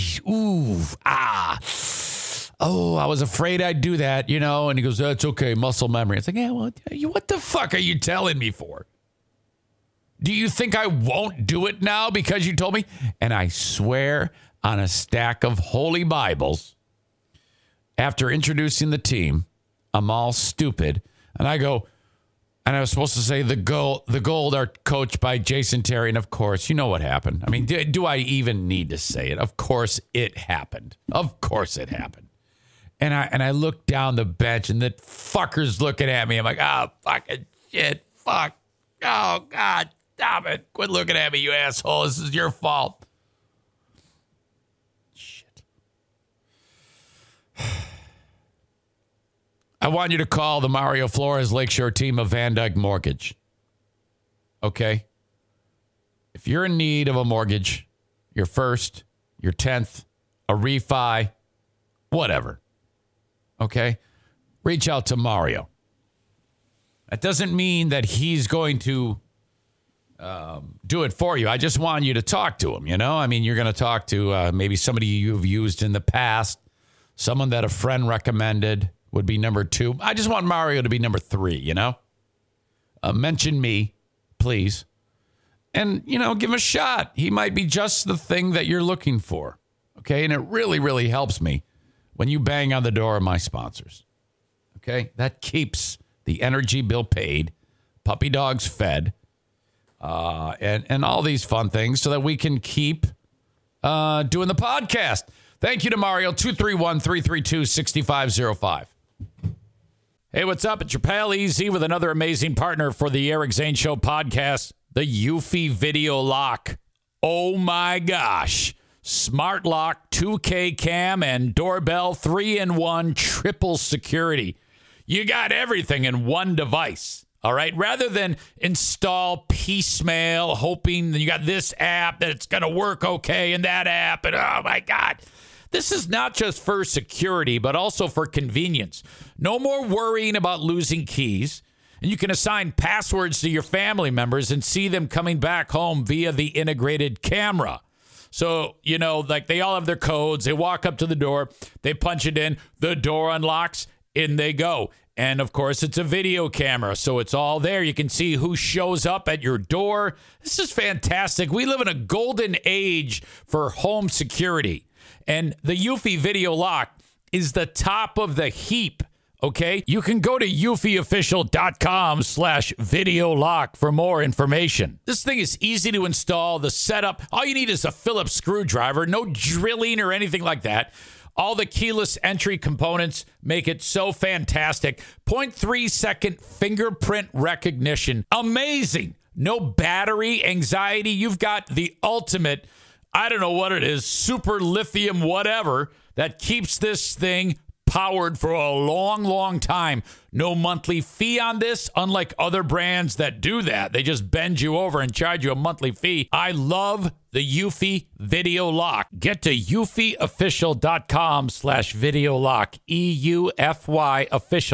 I was afraid I'd do that, And he goes, that's okay, muscle memory. It's like, yeah, well, what the fuck are you telling me for? Do you think I won't do it now because you told me? And I swear on a stack of holy Bibles, after introducing the team, I'm all stupid. And I go, and I was supposed to say the Gold are coached by Jason Terry. And of course, you know what happened. I mean, do I even need to say it? Of course it happened. Of course it happened. And I look down the bench and the fucker's looking at me. I'm like, oh, fucking shit. Fuck. Oh, God. Stop it. Quit looking at me, you asshole. This is your fault. Shit. I want you to call the Mario Flores Lakeshore team of Van Dyke Mortgage. Okay? If you're in need of a mortgage, your first, your 10th, a refi, whatever. Okay? Reach out to Mario. That doesn't mean that he's going to do it for you. I just want you to talk to him, you know? I mean, you're going to talk to maybe somebody you've used in the past, someone that a friend recommended would be number 2. I just want Mario to be number 3, you know? Mention me, please. And, you know, give him a shot. He might be just the thing that you're looking for, okay? And it really, really helps me when you bang on the door of my sponsors, okay? That keeps the energy bill paid, puppy dogs fed, and all these fun things so that we can keep doing the podcast. Thank you to Mario, 231-332-6505. Hey, what's up? It's your pal Easy with another amazing partner for the Eric Zane Show podcast, the Eufy Video Lock. Oh, my gosh. Smart lock, 2K cam, and doorbell, 3-in-1 triple security. You got everything in one device. All right, rather than install piecemeal, hoping that you got this app, that it's going to work okay, and that app, and oh my God. This is not just for security, but also for convenience. No more worrying about losing keys, and you can assign passwords to your family members and see them coming back home via the integrated camera. So, you know, like they all have their codes. They walk up to the door, they punch it in, the door unlocks, in they go. And, of course, it's a video camera, so it's all there. You can see who shows up at your door. This is fantastic. We live in a golden age for home security. And the Eufy Video Lock is the top of the heap, okay? You can go to eufyofficial.com/video lock for more information. This thing is easy to install. The setup, all you need is a Phillips screwdriver, no drilling or anything like that. All the keyless entry components make it so fantastic. 0.3-second fingerprint recognition. Amazing. No battery anxiety. You've got the ultimate, I don't know what it is, super lithium whatever that keeps this thing powered for a long, long time. No monthly fee on this, unlike other brands that do that. They just bend you over and charge you a monthly fee. I love the Eufy Video Lock. Get to eufyofficial.com/video lock. EUFY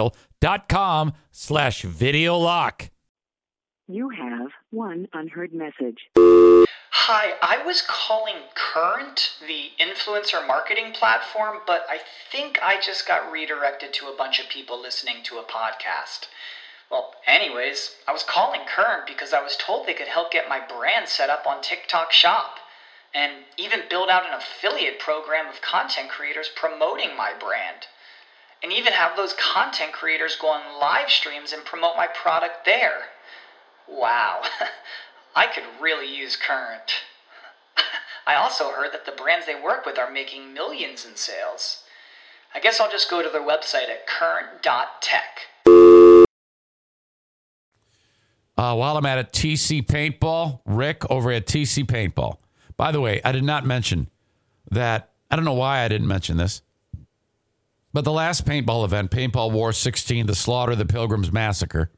official.com/video lock. You have one unheard message. Hi, I was calling Current, the influencer marketing platform, but I think I just got redirected to a bunch of people listening to a podcast. Well, anyways, I was calling Current because I was told they could help get my brand set up on TikTok Shop and even build out an affiliate program of content creators promoting my brand. And even have those content creators go on live streams and promote my product there. Wow. I could really use Current. I also heard that the brands they work with are making millions in sales. I guess I'll just go to their website at current.tech. While I'm at TC Paintball, Rick over at TC Paintball. By the way, I did not mention that. I don't know why I didn't mention this. But the last paintball event, Paintball War 16, the Slaughter of the Pilgrims Massacre,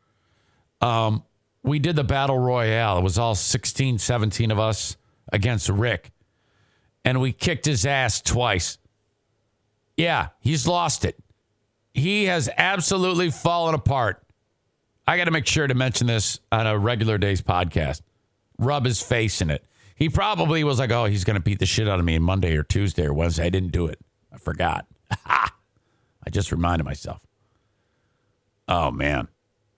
we did the Battle Royale. It was all 16, 17 of us against Rick. And we kicked his ass twice. Yeah, he's lost it. He has absolutely fallen apart. I got to make sure to mention this on a regular day's podcast. Rub his face in it. He probably was like, oh, he's going to beat the shit out of me on Monday or Tuesday or Wednesday. I didn't do it. I forgot. I just reminded myself. Oh, man.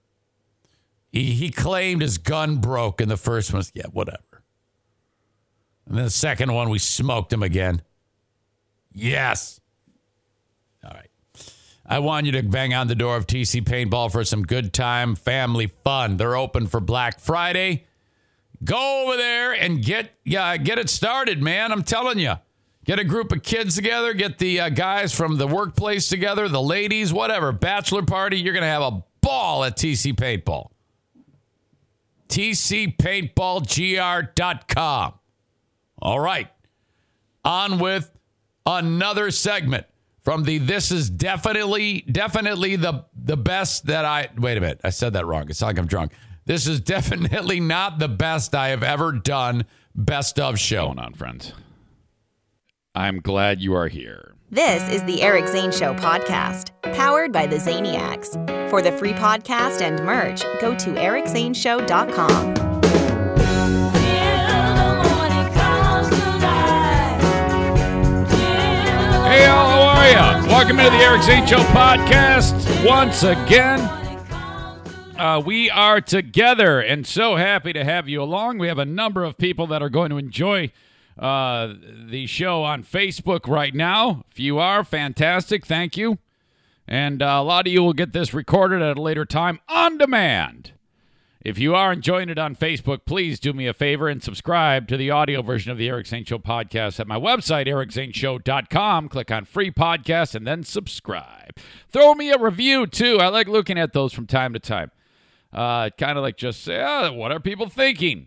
He claimed his gun broke in the first one. Yeah, whatever. And then the second one, we smoked him again. Yes. All right. I want you to bang on the door of TC Paintball for some good time, family fun. They're open for Black Friday. Go over there and get it started, man. I'm telling you. Get a group of kids together. Get the guys from the workplace together, the ladies, whatever. Bachelor party. You're going to have a ball at TC Paintball. TCPaintballGR.com. All right. On with another segment from the This Is Definitely the best that I... Wait a minute. I said that wrong. It's like I'm drunk. This is definitely not the best I have ever done best of show. What's going on, friends? I'm glad you are here. This is the Eric Zane Show podcast, powered by the Zaniacs. For the free podcast and merch, go to ericzaneshow.com. Hey, y'all, how are you? Welcome into the Eric Zane Show podcast once again. We are together and so happy to have you along. We have a number of people that are going to enjoy the show on Facebook right now. If you are, fantastic. Thank you. And a lot of you will get this recorded at a later time on demand. If you are enjoying it on Facebook, please do me a favor and subscribe to the audio version of the Eric Zane Show podcast at my website, ericzaneshow.com. Click on free podcast and then subscribe. Throw me a review, too. I like looking at those from time to time. Kind of like just say, what are people thinking?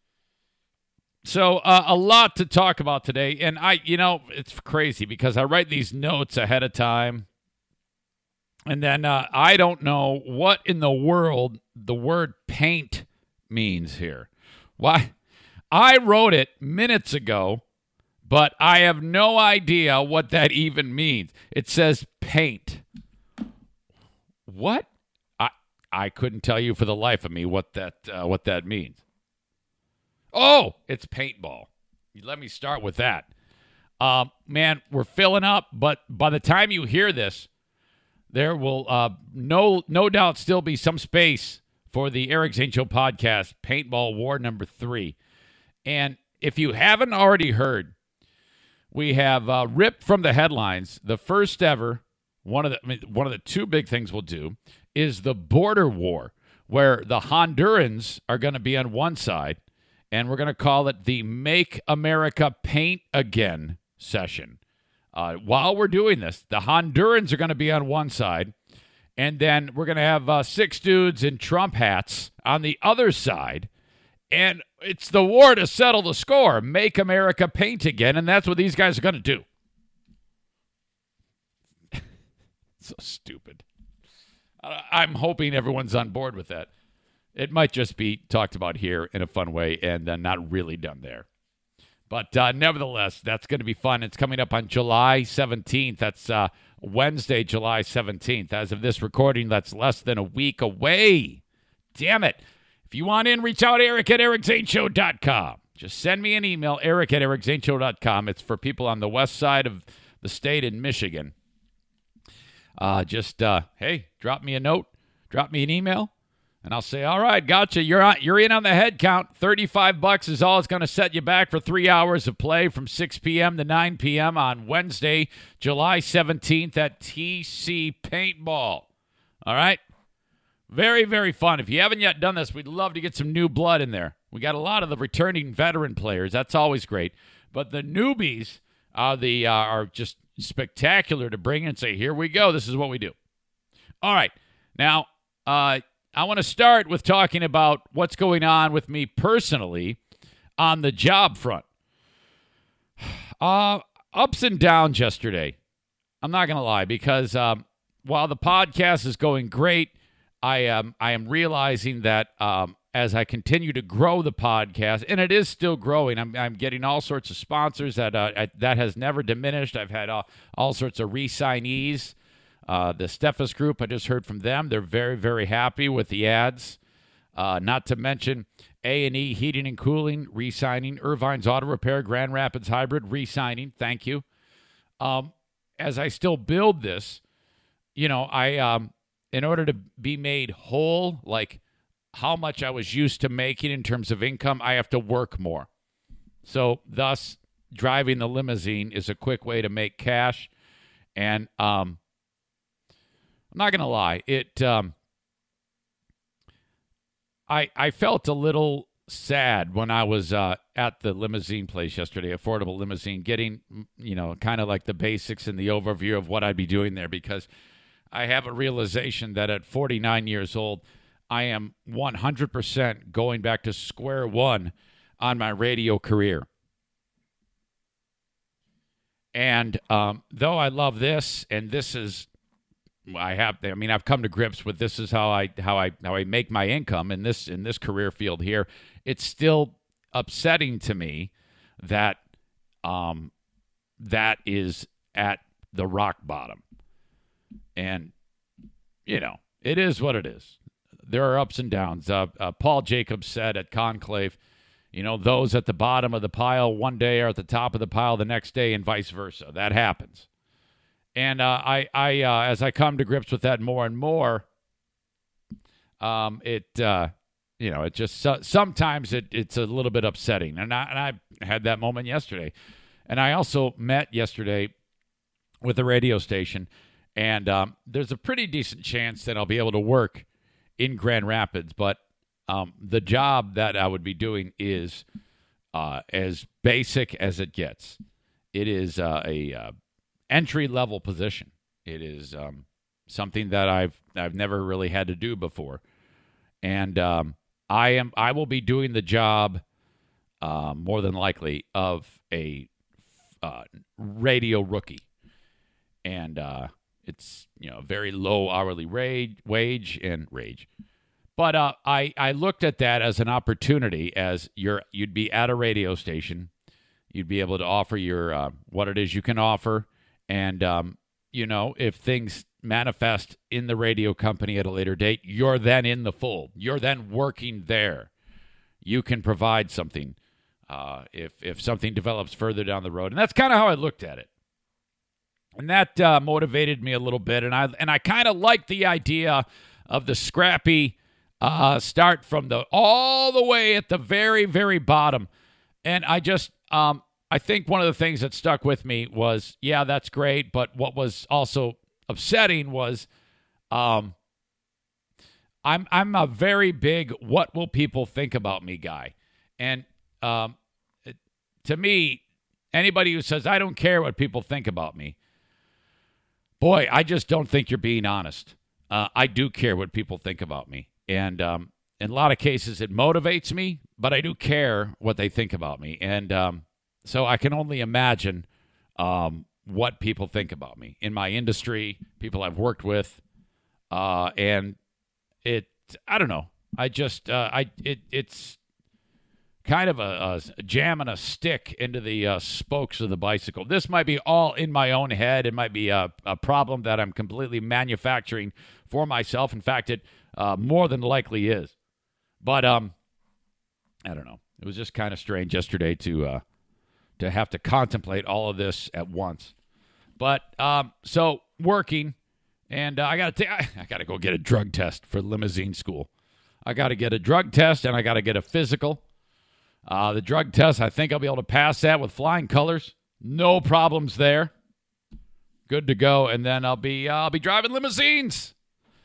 So a lot to talk about today. And it's crazy because I write these notes ahead of time. And then I don't know what in the world the word paint means here. Why? I wrote it minutes ago, but I have no idea what that even means. It says paint. What? I couldn't tell you for the life of me what that means. Oh, it's paintball. Let me start with that. Man, we're filling up, but by the time you hear this, there will no doubt still be some space for the Eric Zane Show podcast, Paintball War number 3. And if you haven't already heard, we have ripped from the headlines the first ever. One of the two big things we'll do is the border war, where the Hondurans are going to be on one side, and we're going to call it the Make America Paint Again session. While we're doing this, the Hondurans are going to be on one side, and then we're going to have 6 dudes in Trump hats on the other side, and it's the war to settle the score. Make America paint again, and that's what these guys are going to do. So stupid. I'm hoping everyone's on board with that. It might just be talked about here in a fun way and not really done there. But nevertheless, that's going to be fun. It's coming up on July 17th. That's Wednesday, July 17th. As of this recording, that's less than a week away. Damn it. If you want in, reach out, Eric at ericzaneshow.com. Just send me an email, Eric at ericzaneshow.com. It's for people on the west side of the state in Michigan. Hey, drop me a note, drop me an email. And I'll say, all right, gotcha. You're in on the head count. $35 is all it's going to set you back for 3 hours of play from 6 p.m. to 9 p.m. on Wednesday, July 17th at TC Paintball. All right? Very, very fun. If you haven't yet done this, we'd love to get some new blood in there. We got a lot of the returning veteran players. That's always great. But the newbies are just spectacular to bring in and say, here we go. This is what we do. All right. Now, I want to start with talking about what's going on with me personally on the job front. Ups and downs yesterday. I'm not going to lie, because while the podcast is going great, I am realizing that as I continue to grow the podcast, and it is still growing, I'm getting all sorts of sponsors that has never diminished. I've had all sorts of re-signees. The Steffes Group, I just heard from them. They're very, very happy with the ads. Not to mention A&E Heating and Cooling, re-signing. Irvine's Auto Repair, Grand Rapids Hybrid, re-signing. Thank you. As I still build this, I in order to be made whole, like how much I was used to making in terms of income, I have to work more. So thus, driving the limousine is a quick way to make cash. And I'm not going to lie. I felt a little sad when I was at the limousine place yesterday, Affordable Limousine, getting, kind of like the basics and the overview of what I'd be doing there, because I have a realization that at 49 years old, I am 100% going back to square one on my radio career. And though I love this, and this is, I've come to grips with this is how I make my income in this career field here. It's still upsetting to me that that is at the rock bottom. And it is what it is. There are ups and downs. Paul Jacobs said at Conclave, those at the bottom of the pile one day are at the top of the pile the next day, and vice versa. That happens. And I as I come to grips with that more and more, it just sometimes it's a little bit upsetting. And I had that moment yesterday. And I also met yesterday with a radio station, and there's a pretty decent chance that I'll be able to work in Grand Rapids, but the job that I would be doing is as basic as it gets. It is a entry-level position. It is something that I've never really had to do before, and I will be doing the job more than likely of a radio rookie, and it's very low hourly wage and rage. But I looked at that as an opportunity, as you'd be at a radio station, you'd be able to offer your what it is you can offer, and if things manifest in the radio company at a later date, you're then in the fold. You're then working there. You can provide something if something develops further down the road, and that's kind of how I looked at it. And that motivated me a little bit, and I kind of like the idea of the scrappy start from all the way at the very, very bottom. And I just I think one of the things that stuck with me was, yeah, that's great, but what was also upsetting was I'm a very big what will people think about me guy. And to me, anybody who says I don't care what people think about me, boy, I just don't think you're being honest. I do care what people think about me. And in a lot of cases, it motivates me, but I do care what they think about me. And so I can only imagine what people think about me in my industry, people I've worked with. And I don't know. It's kind of a jamming a stick into the spokes of the bicycle. This might be all in my own head. It might be a problem that I'm completely manufacturing for myself. In fact, it more than likely is. But I don't know. It was just kind of strange yesterday to have to contemplate all of this at once. But so working, and I got to go get a drug test for limousine school. I got to get a drug test, and I got to get a physical. The drug test, I think I'll be able to pass that with flying colors. No problems there. Good to go. And then I'll be driving limousines.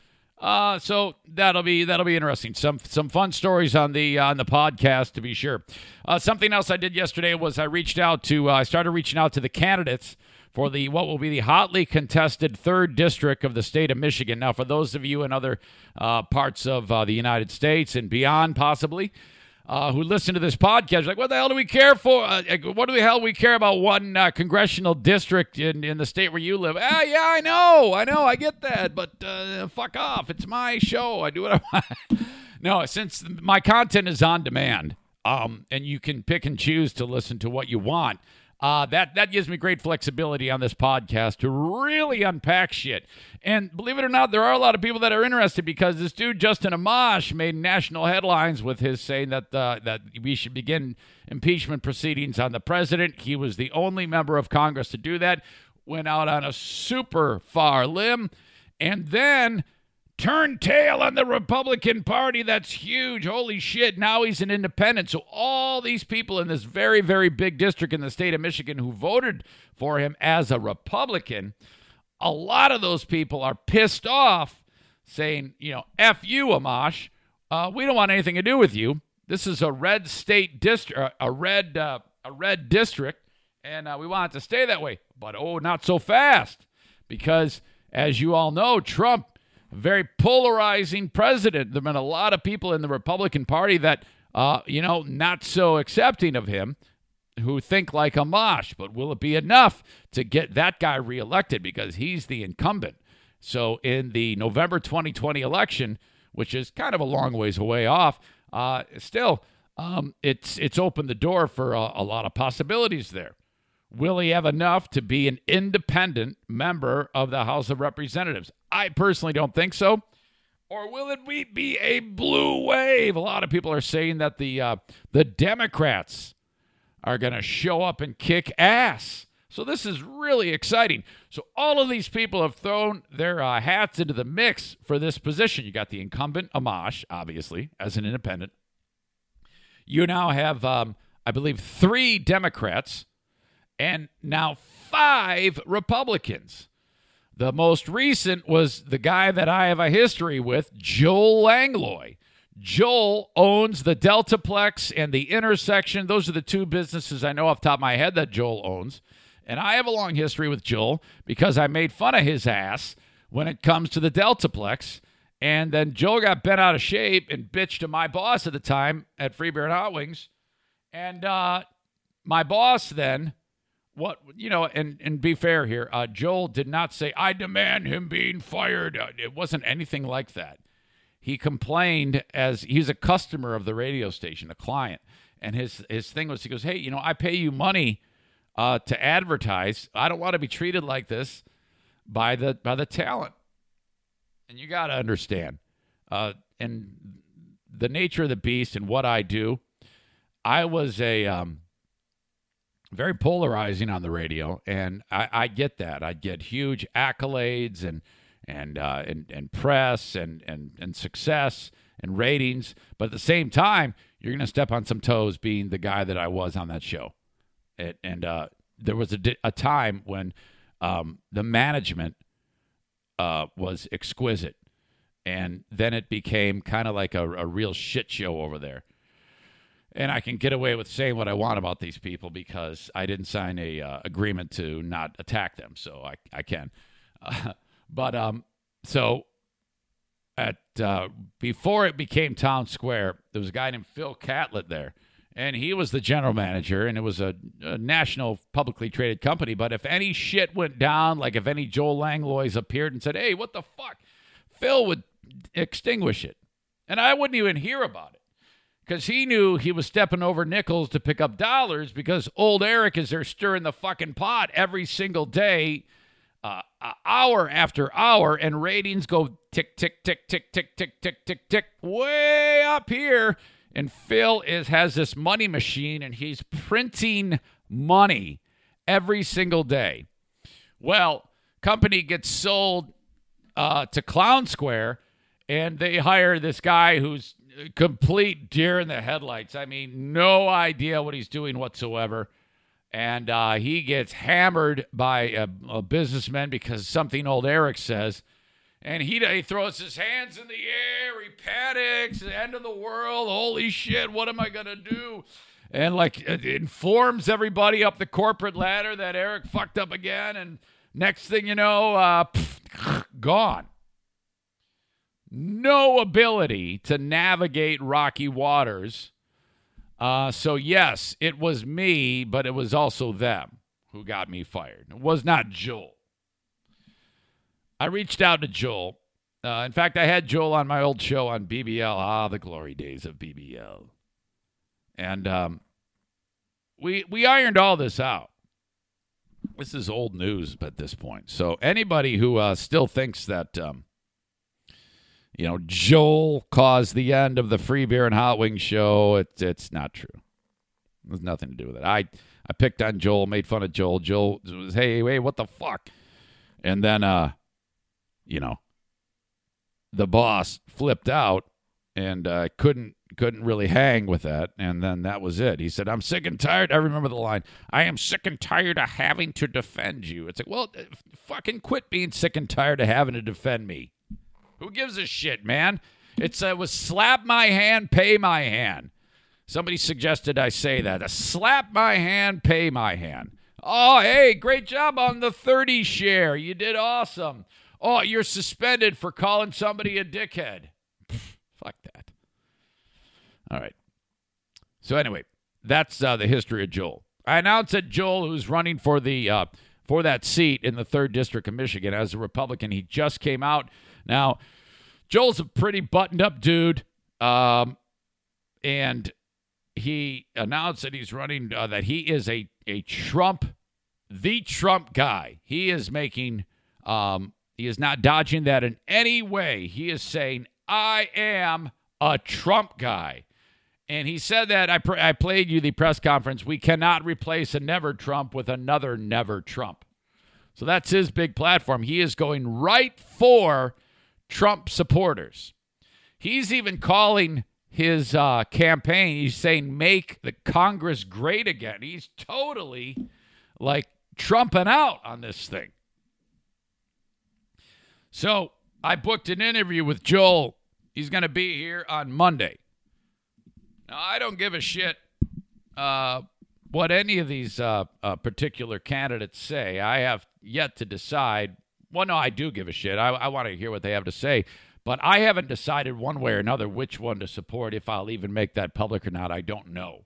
So that'll be interesting. Some fun stories on the podcast, to be sure. Something else I did yesterday was I started reaching out to the candidates for what will be the hotly contested 3rd District of the state of Michigan. Now, for those of you in other parts of the United States and beyond, possibly, who listen to this podcast, like, what the hell do we care for? What the hell do we care about one congressional district in the state where you live? Yeah, I know, I get that, but fuck off. It's my show. I do what I want. No, since my content is on demand, and you can pick and choose to listen to what you want, that gives me great flexibility on this podcast to really unpack shit. And believe it or not, there are a lot of people that are interested, because this dude, Justin Amash, made national headlines with his saying that we should begin impeachment proceedings on the president. He was the only member of Congress to do that, went out on a super far limb, and then turned tail on the Republican Party. That's huge. Holy shit. Now he's an independent. So all these people in this very, very big district in the state of Michigan who voted for him as a Republican, a lot of those people are pissed off, saying, F you, Amash. We don't want anything to do with you. This is a red state district, a red district, and we want it to stay that way. But, not so fast, because as you all know, Trump, a very polarizing president. There have been a lot of people in the Republican Party that, not so accepting of him, who think like Amash. But will it be enough to get that guy reelected, because he's the incumbent? So in the November 2020 election, which is kind of a long ways away off, still, it's opened the door for a lot of possibilities there. Will he have enough to be an independent member of the House of Representatives? I personally don't think so. Or will it be a blue wave? A lot of people are saying that the Democrats are going to show up and kick ass So this is really exciting. So all of these people have thrown their hats into the mix for this position. You got the incumbent, Amash, obviously, as an independent. You now have, I believe, 3 Democrats and now 5 Republicans. The most recent was the guy that I have a history with, Joel Langlois. Joel owns the Deltaplex and the Intersection. Those are the 2 businesses I know off the top of my head that Joel owns. And I have a long history with Joel because I made fun of his ass when it comes to the Deltaplex. And then Joel got bent out of shape and bitched to my boss at the time at Free Beer and Hot Wings. And my boss then, and be fair here, Joel did not say, I demand him being fired. It wasn't anything like that. He complained as he's a customer of the radio station, a client. And his thing was, he goes, hey, I pay you money to advertise. I don't want to be treated like this by the talent. And you got to understand, and the nature of the beast and what I do, I was a very polarizing on the radio, and I get that. I get huge accolades and press and success and ratings, but at the same time, you're going to step on some toes being the guy that I was on that show. There was a time when the management was exquisite, and then it became kind of like a real shit show over there. And I can get away with saying what I want about these people because I didn't sign a agreement to not attack them, so I can. So before it became Town Square, there was a guy named Phil Catlett there. And he was the general manager, and it was a national publicly traded company. But if any shit went down, like if any Joel Langlois appeared and said, hey, what the fuck, Phil would extinguish it. And I wouldn't even hear about it because he knew he was stepping over nickels to pick up dollars because old Eric is there stirring the fucking pot every single day, hour after hour, and ratings go tick, tick, tick, tick, tick, tick, tick, tick, tick, way up here. And Phil has this money machine, and he's printing money every single day. Well, company gets sold to Clown Square, and they hire this guy who's a complete deer in the headlights. I mean, no idea what he's doing whatsoever. And he gets hammered by a businessman because something old Eric says. And he throws his hands in the air. He panics. The end of the world. Holy shit, what am I going to do? And, informs everybody up the corporate ladder that Eric fucked up again. And next thing you know, gone. No ability to navigate rocky waters. So, yes, it was me, but it was also them who got me fired. It was not Joel. I reached out to Joel. In fact, I had Joel on my old show on BBL. The glory days of BBL. And we ironed all this out. This is old news at this point. So anybody who still thinks that, Joel caused the end of the Free Beer and Hot Wings show, it's not true. There's nothing to do with it. I picked on Joel, made fun of Joel. Joel was, hey, what the fuck? And then, the boss flipped out and couldn't really hang with that. And then that was it. He said, I'm sick and tired. I remember the line. I am sick and tired of having to defend you. It's like, well, fucking quit being sick and tired of having to defend me. Who gives a shit, man? It was slap my hand, pay my hand. Somebody suggested I say that. Slap my hand, pay my hand. Oh, hey, great job on the 30 share. You did awesome. Oh, you're suspended for calling somebody a dickhead. Fuck that. All right. So anyway, that's the history of Joel. I announced that Joel, who's running for that seat in the 3rd District of Michigan as a Republican, he just came out. Now, Joel's a pretty buttoned-up dude, and he announced that he's running, that he is a Trump, the Trump guy. He is making... He is not dodging that in any way. He is saying, I am a Trump guy. And he said that, I played you the press conference, we cannot replace a never Trump with another never Trump. So that's his big platform. He is going right for Trump supporters. He's even calling his campaign, he's saying, make the Congress great again. He's totally like trumping out on this thing. So I booked an interview with Joel. He's going to be here on Monday. Now, I don't give a shit what any of these particular candidates say. I have yet to decide. Well, no, I do give a shit. I want to hear what they have to say. But I haven't decided one way or another which one to support. If I'll even make that public or not, I don't know.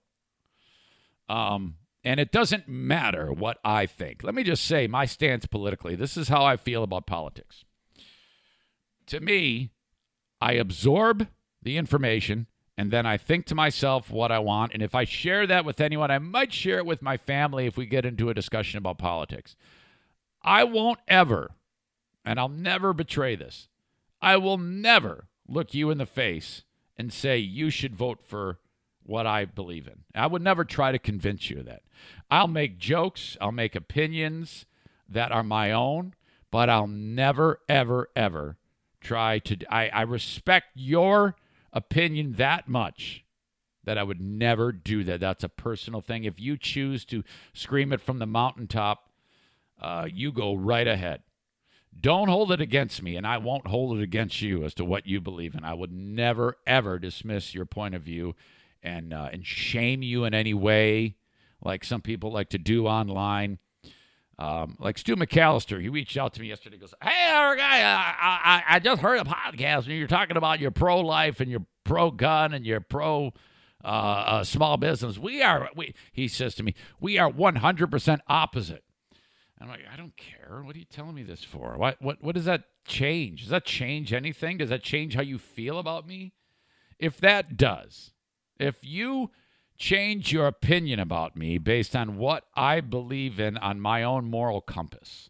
And it doesn't matter what I think. Let me just say my stance politically. This is how I feel about politics. To me, I absorb the information, and then I think to myself what I want. And if I share that with anyone, I might share it with my family if we get into a discussion about politics. I won't ever, and I'll never betray this, I will never look you in the face and say you should vote for what I believe in. I would never try to convince you of that. I'll make jokes, I'll make opinions that are my own, but I'll never, ever, ever try to. I respect your opinion that much that I would never do that. That's a personal thing. If you choose to scream it from the mountaintop, you go right ahead. Don't hold it against me, and I won't hold it against you as to what you believe in. I would never, ever dismiss your point of view and shame you in any way, like some people like to do online. Like Stu McAllister, he reached out to me yesterday. He goes, "Hey, Eric, I just heard a podcast, and you're talking about your pro-life and your pro-gun and your pro-small business. He says to me, we are 100% opposite." I'm like, I don't care. What are you telling me this for? What does that change? Does that change anything? Does that change how you feel about me? If that does, if you change your opinion about me based on what I believe in on my own moral compass,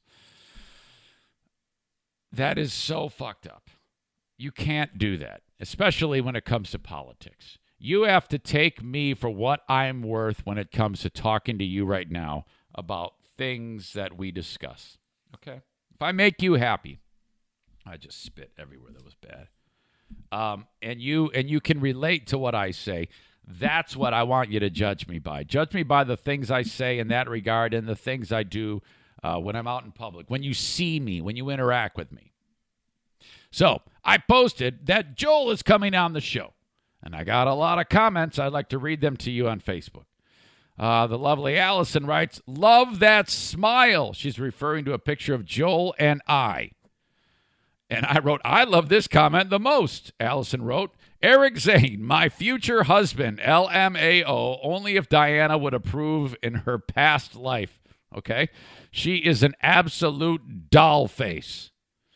that is so fucked up. You can't do that, especially when it comes to politics. You have to take me for what I'm worth when it comes to talking to you right now about things that we discuss. Okay? If I make you happy, I just spit everywhere. That was bad. And you can relate to what I say. That's what I want you to judge me by. Judge me by the things I say in that regard and the things I do when I'm out in public, when you see me, when you interact with me. So I posted that Joel is coming on the show, and I got a lot of comments. I'd like to read them to you on Facebook. The lovely Allison writes, "Love that smile." She's referring to a picture of Joel and I. And I wrote, "I love this comment the most." Allison wrote, "Eric Zane, my future husband, LMAO, only if Diana would approve in her past life." Okay? She is an absolute doll face.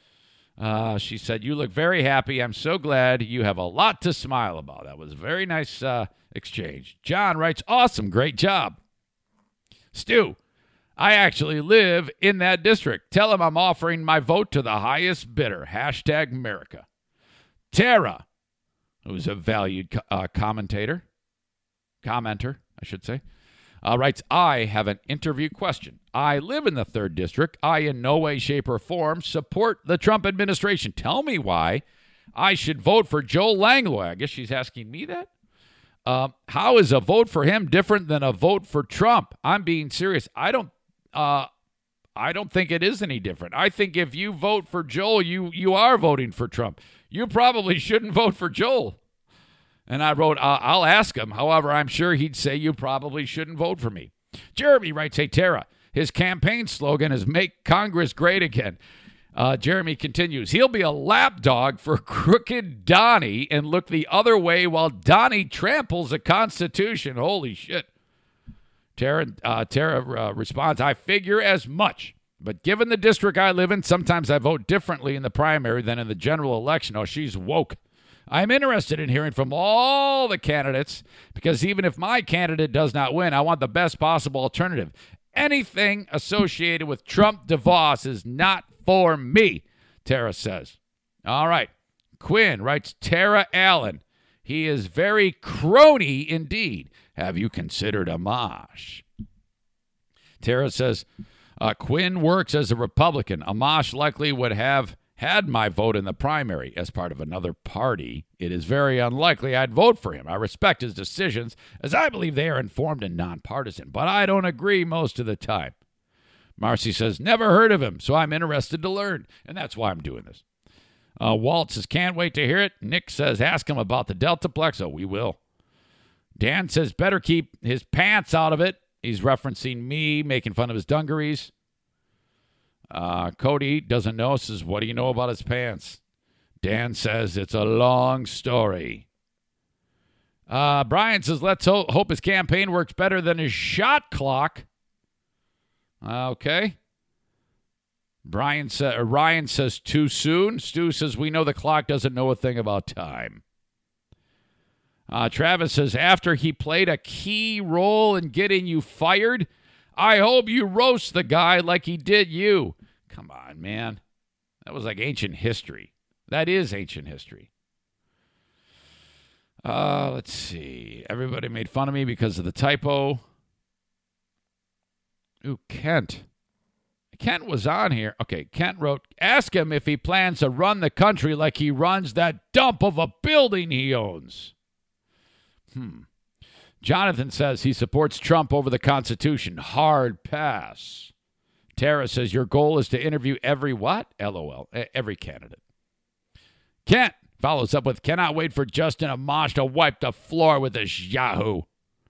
She said, "You look very happy. I'm so glad you have a lot to smile about." That was a very nice exchange. John writes, "Awesome. Great job." Stu, "I actually live in that district. Tell him I'm offering my vote to the highest bidder. Hashtag America." Tara, who's a valued commenter, I should say, writes, "I have an interview question. I live in the 3rd District. I in no way, shape, or form support the Trump administration. Tell me why I should vote for Joel Langlois." I guess she's asking me that. "How is a vote for him different than a vote for Trump? I'm being serious. I don't think it is any different. I think if you vote for Joel, you are voting for Trump. You probably shouldn't vote for Joel." And I wrote, "I'll ask him. However, I'm sure he'd say you probably shouldn't vote for me." Jeremy writes, "Hey, Tara, his campaign slogan is 'Make Congress Great Again.'" Jeremy continues, "He'll be a lapdog for crooked Donnie and look the other way while Donnie tramples the Constitution." Holy shit. Tara responds, "I figure as much. But given the district I live in, sometimes I vote differently in the primary than in the general election." Oh, she's woke. "I'm interested in hearing from all the candidates because even if my candidate does not win, I want the best possible alternative. Anything associated with Trump DeVos is not for me," Tara says. All right. Quinn writes, "Tara Allen, He is very crony indeed. Have you considered Amash? Tara says, Quinn works as a Republican. Amash likely would have had my vote in the primary as part of another party. It is very unlikely I'd vote for him. I respect his decisions, as I believe they are informed and nonpartisan, but I don't agree most of the time. Marcy says, never heard of him, so I'm interested to learn, and that's why I'm doing this. Walt says, can't wait to hear it. Nick says, ask him about the Deltaplex. Oh, we will. Dan says, better keep his pants out of it. He's referencing me, making fun of his dungarees. Cody doesn't know, says, what do you know about his pants? Dan says, it's a long story. Brian says, let's hope his campaign works better than his shot clock. Okay. Ryan says, too soon. Stu says, we know the clock doesn't know a thing about time. Travis says, after he played a key role in getting you fired, I hope you roast the guy like he did you. Come on, man. That was like ancient history. That is ancient history. Let's see. Everybody made fun of me because of the typo. Ooh, Kent. Kent was on here. Okay, Kent wrote, ask him if he plans to run the country like he runs that dump of a building he owns. Jonathan says he supports Trump over the Constitution. Hard pass. Tara says your goal is to interview every what? LOL. Every candidate. Kent follows up with, cannot wait for Justin Amash to wipe the floor with his Yahoo.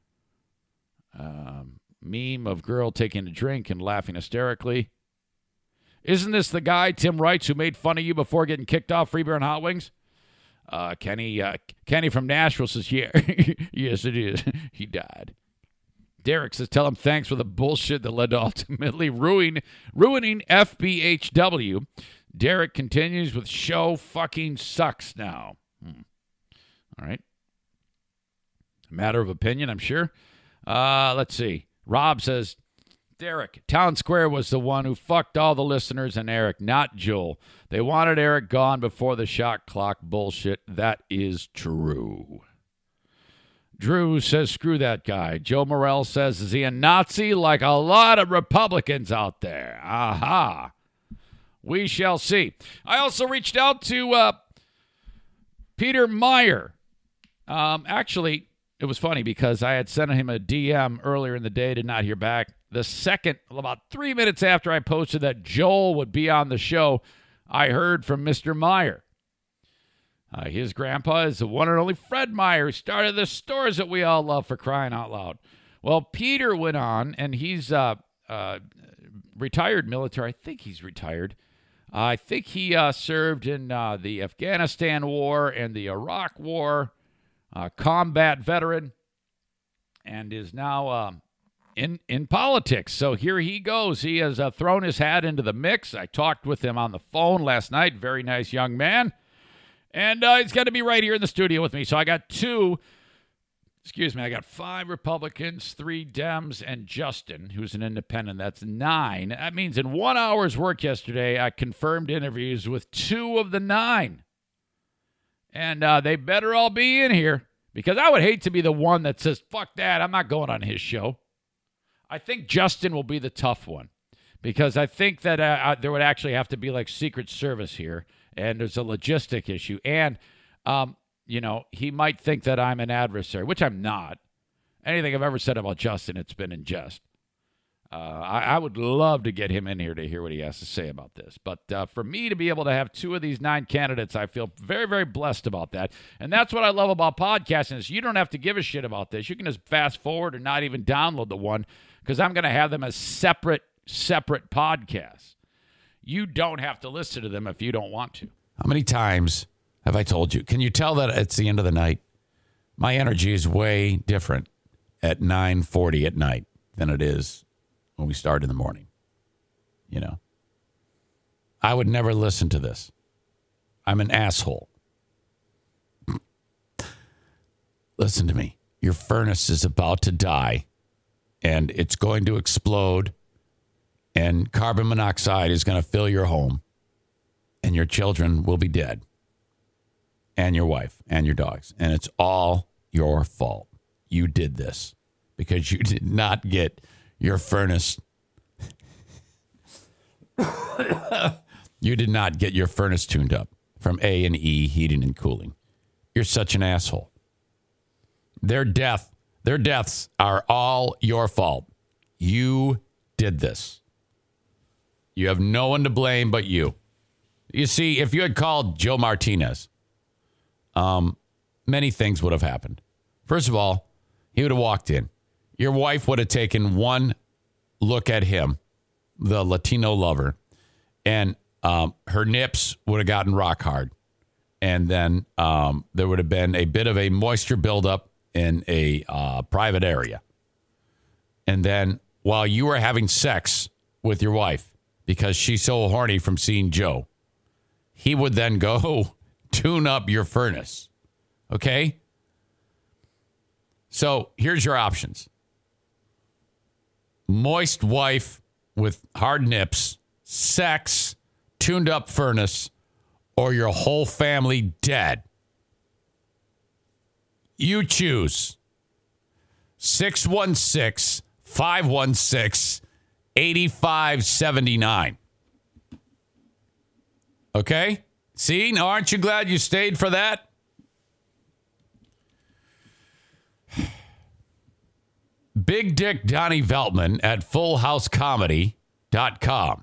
Meme of girl taking a drink and laughing hysterically. Isn't this the guy, Tim writes, who made fun of you before getting kicked off Free Beer and Hot Wings? Kenny from Nashville says, yeah, yes, it is. He died. Derek says, tell him thanks for the bullshit that led to ultimately ruining FBHW. Derek continues with show fucking sucks now. All right. Matter of opinion, I'm sure. Let's see. Rob says, Derek, Town Square was the one who fucked all the listeners and Eric, not Joel. They wanted Eric gone before the shot clock bullshit. That is true. Drew says, screw that guy. Joe Morrell says, is he a Nazi like a lot of Republicans out there? Aha. We shall see. I also reached out to Peter Meyer. Actually, it was funny because I had sent him a DM earlier in the day, did not hear back. The second, about 3 minutes after I posted that Joel would be on the show, I heard from Mr. Meyer. His grandpa is the one and only Fred Meyer, who started the stores that we all love, for crying out loud. Well, Peter went on, and he's retired military. I think he's retired. I think he served in the Afghanistan War and the Iraq War, combat veteran, and is now in politics. So here he goes. He has thrown his hat into the mix. I talked with him on the phone last night. Very nice young man. And he's going to be right here in the studio with me. So I got 5 Republicans, 3 Dems, and Justin, who's an independent. That's 9. That means in 1 hour's work yesterday, I confirmed interviews with 2 of the 9. And they better all be in here, because I would hate to be the one that says, fuck that, I'm not going on his show. I think Justin will be the tough one, because I think that there would actually have to be like Secret Service here, and there's a logistic issue. And, he might think that I'm an adversary, which I'm not. Anything I've ever said about Justin, it's been in jest. I would love to get him in here to hear what he has to say about this. But for me to be able to have 2 of these 9 candidates, I feel very, very blessed about that. And that's what I love about podcasting is you don't have to give a shit about this. You can just fast forward or not even download the one, because I'm going to have them as separate podcasts. You don't have to listen to them if you don't want to. How many times have I told you? Can you tell that it's the end of the night? My energy is way different at 9:40 at night than it is when we start in the morning. I would never listen to this. I'm an asshole. Listen to me. Your furnace is about to die, and it's going to explode, and carbon monoxide is going to fill your home, and your children will be dead. and your wife and your dogs. And it's all your fault. You did this because you did not get your furnace. You did not get your furnace tuned up from A&E Heating and Cooling. You're such an asshole. Their deaths are all your fault. You did this. You have no one to blame but you. You see, if you had called Joe Martinez, many things would have happened. First of all, he would have walked in. Your wife would have taken one look at him, the Latino lover, and her nips would have gotten rock hard. And then there would have been a bit of a moisture buildup in a private area. And then while you were having sex with your wife, because she's so horny from seeing Joe, he would then go tune up your furnace. Okay? So here's your options. Moist wife with hard nips, sex, tuned up furnace, or your whole family dead. You choose. 616-516-8579. Okay? See? Now, aren't you glad you stayed for that? Big Dick Donnie Veltman at FullHouseComedy.com.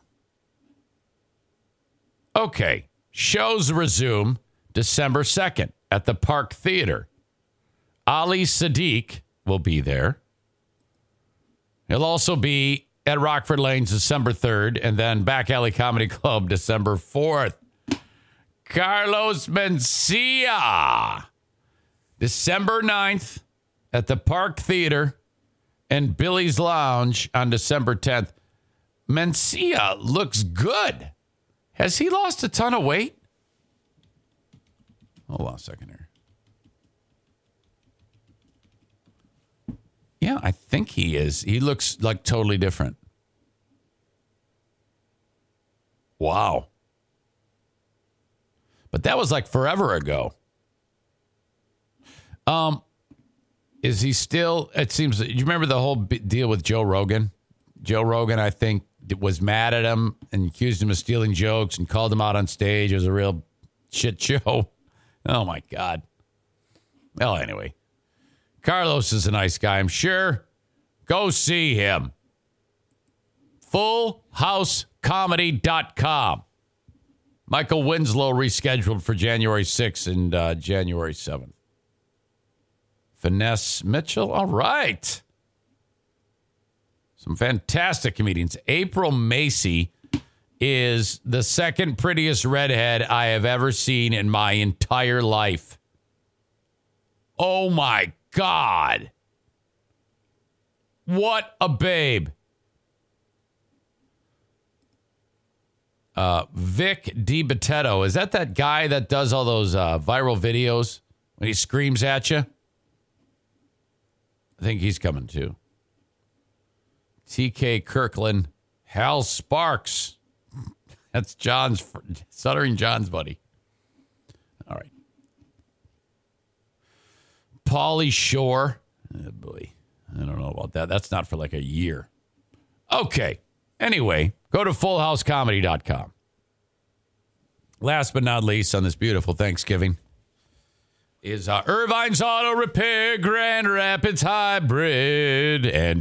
Okay. Shows resume December 2nd at the Park Theater. Ali Sadiq will be there. He'll also be at Rockford Lanes December 3rd and then Back Alley Comedy Club December 4th. Carlos Mencia. December 9th at the Park Theater and Billy's Lounge on December 10th. Mencia looks good. Has he lost a ton of weight? Hold on a second here. Yeah, I think he is. He looks like totally different. Wow. But that was like forever ago. Is he still, it seems, you remember the whole deal with Joe Rogan? Joe Rogan, I think, was mad at him and accused him of stealing jokes and called him out on stage. It was a real shit show. Oh, my God. Well, anyway. Carlos is a nice guy, I'm sure. Go see him. FullHouseComedy.com. Michael Winslow rescheduled for January 6th and January 7th. Finesse Mitchell. All right. Some fantastic comedians. April Macy is the second prettiest redhead I have ever seen in my entire life. Oh, my God. What a babe. Vic DiBattista. Is that guy that does all those viral videos when he screams at you? I think he's coming too. TK Kirkland. Hal Sparks. That's Stuttering John's buddy. All right. Pauly Shore. Oh, boy. I don't know about that. That's not for like a year. Okay. Anyway, go to FullHouseComedy.com. Last but not least on this beautiful Thanksgiving is Irvine's Auto Repair, Grand Rapids Hybrid, and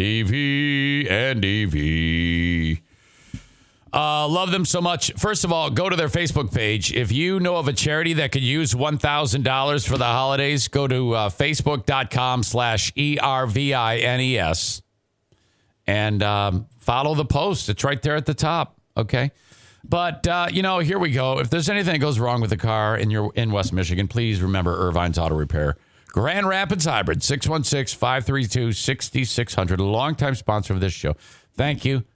EV. Love them so much. First of all, go to their Facebook page. If you know of a charity that could use $1,000 for the holidays, go to Facebook.com/ERVINES and follow the post. It's right there at the top. Okay. But, here we go. If there's anything that goes wrong with the car and you're in West Michigan, please remember Irvine's Auto Repair. Grand Rapids Hybrid, 616-532-6600, a longtime sponsor of this show. Thank you.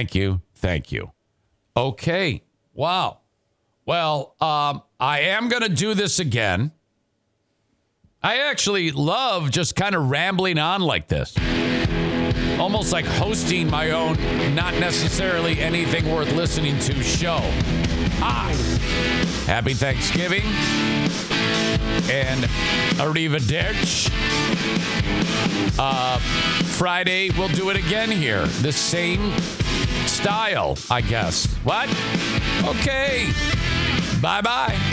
Okay. Wow. Well, I am going to do this again. I actually love just kind of rambling on like this. Almost like hosting my own, not necessarily anything worth listening to show. Happy Thanksgiving. And arrivederci. Friday, we'll do it again here. The same style, I guess. What? Okay. Bye-bye.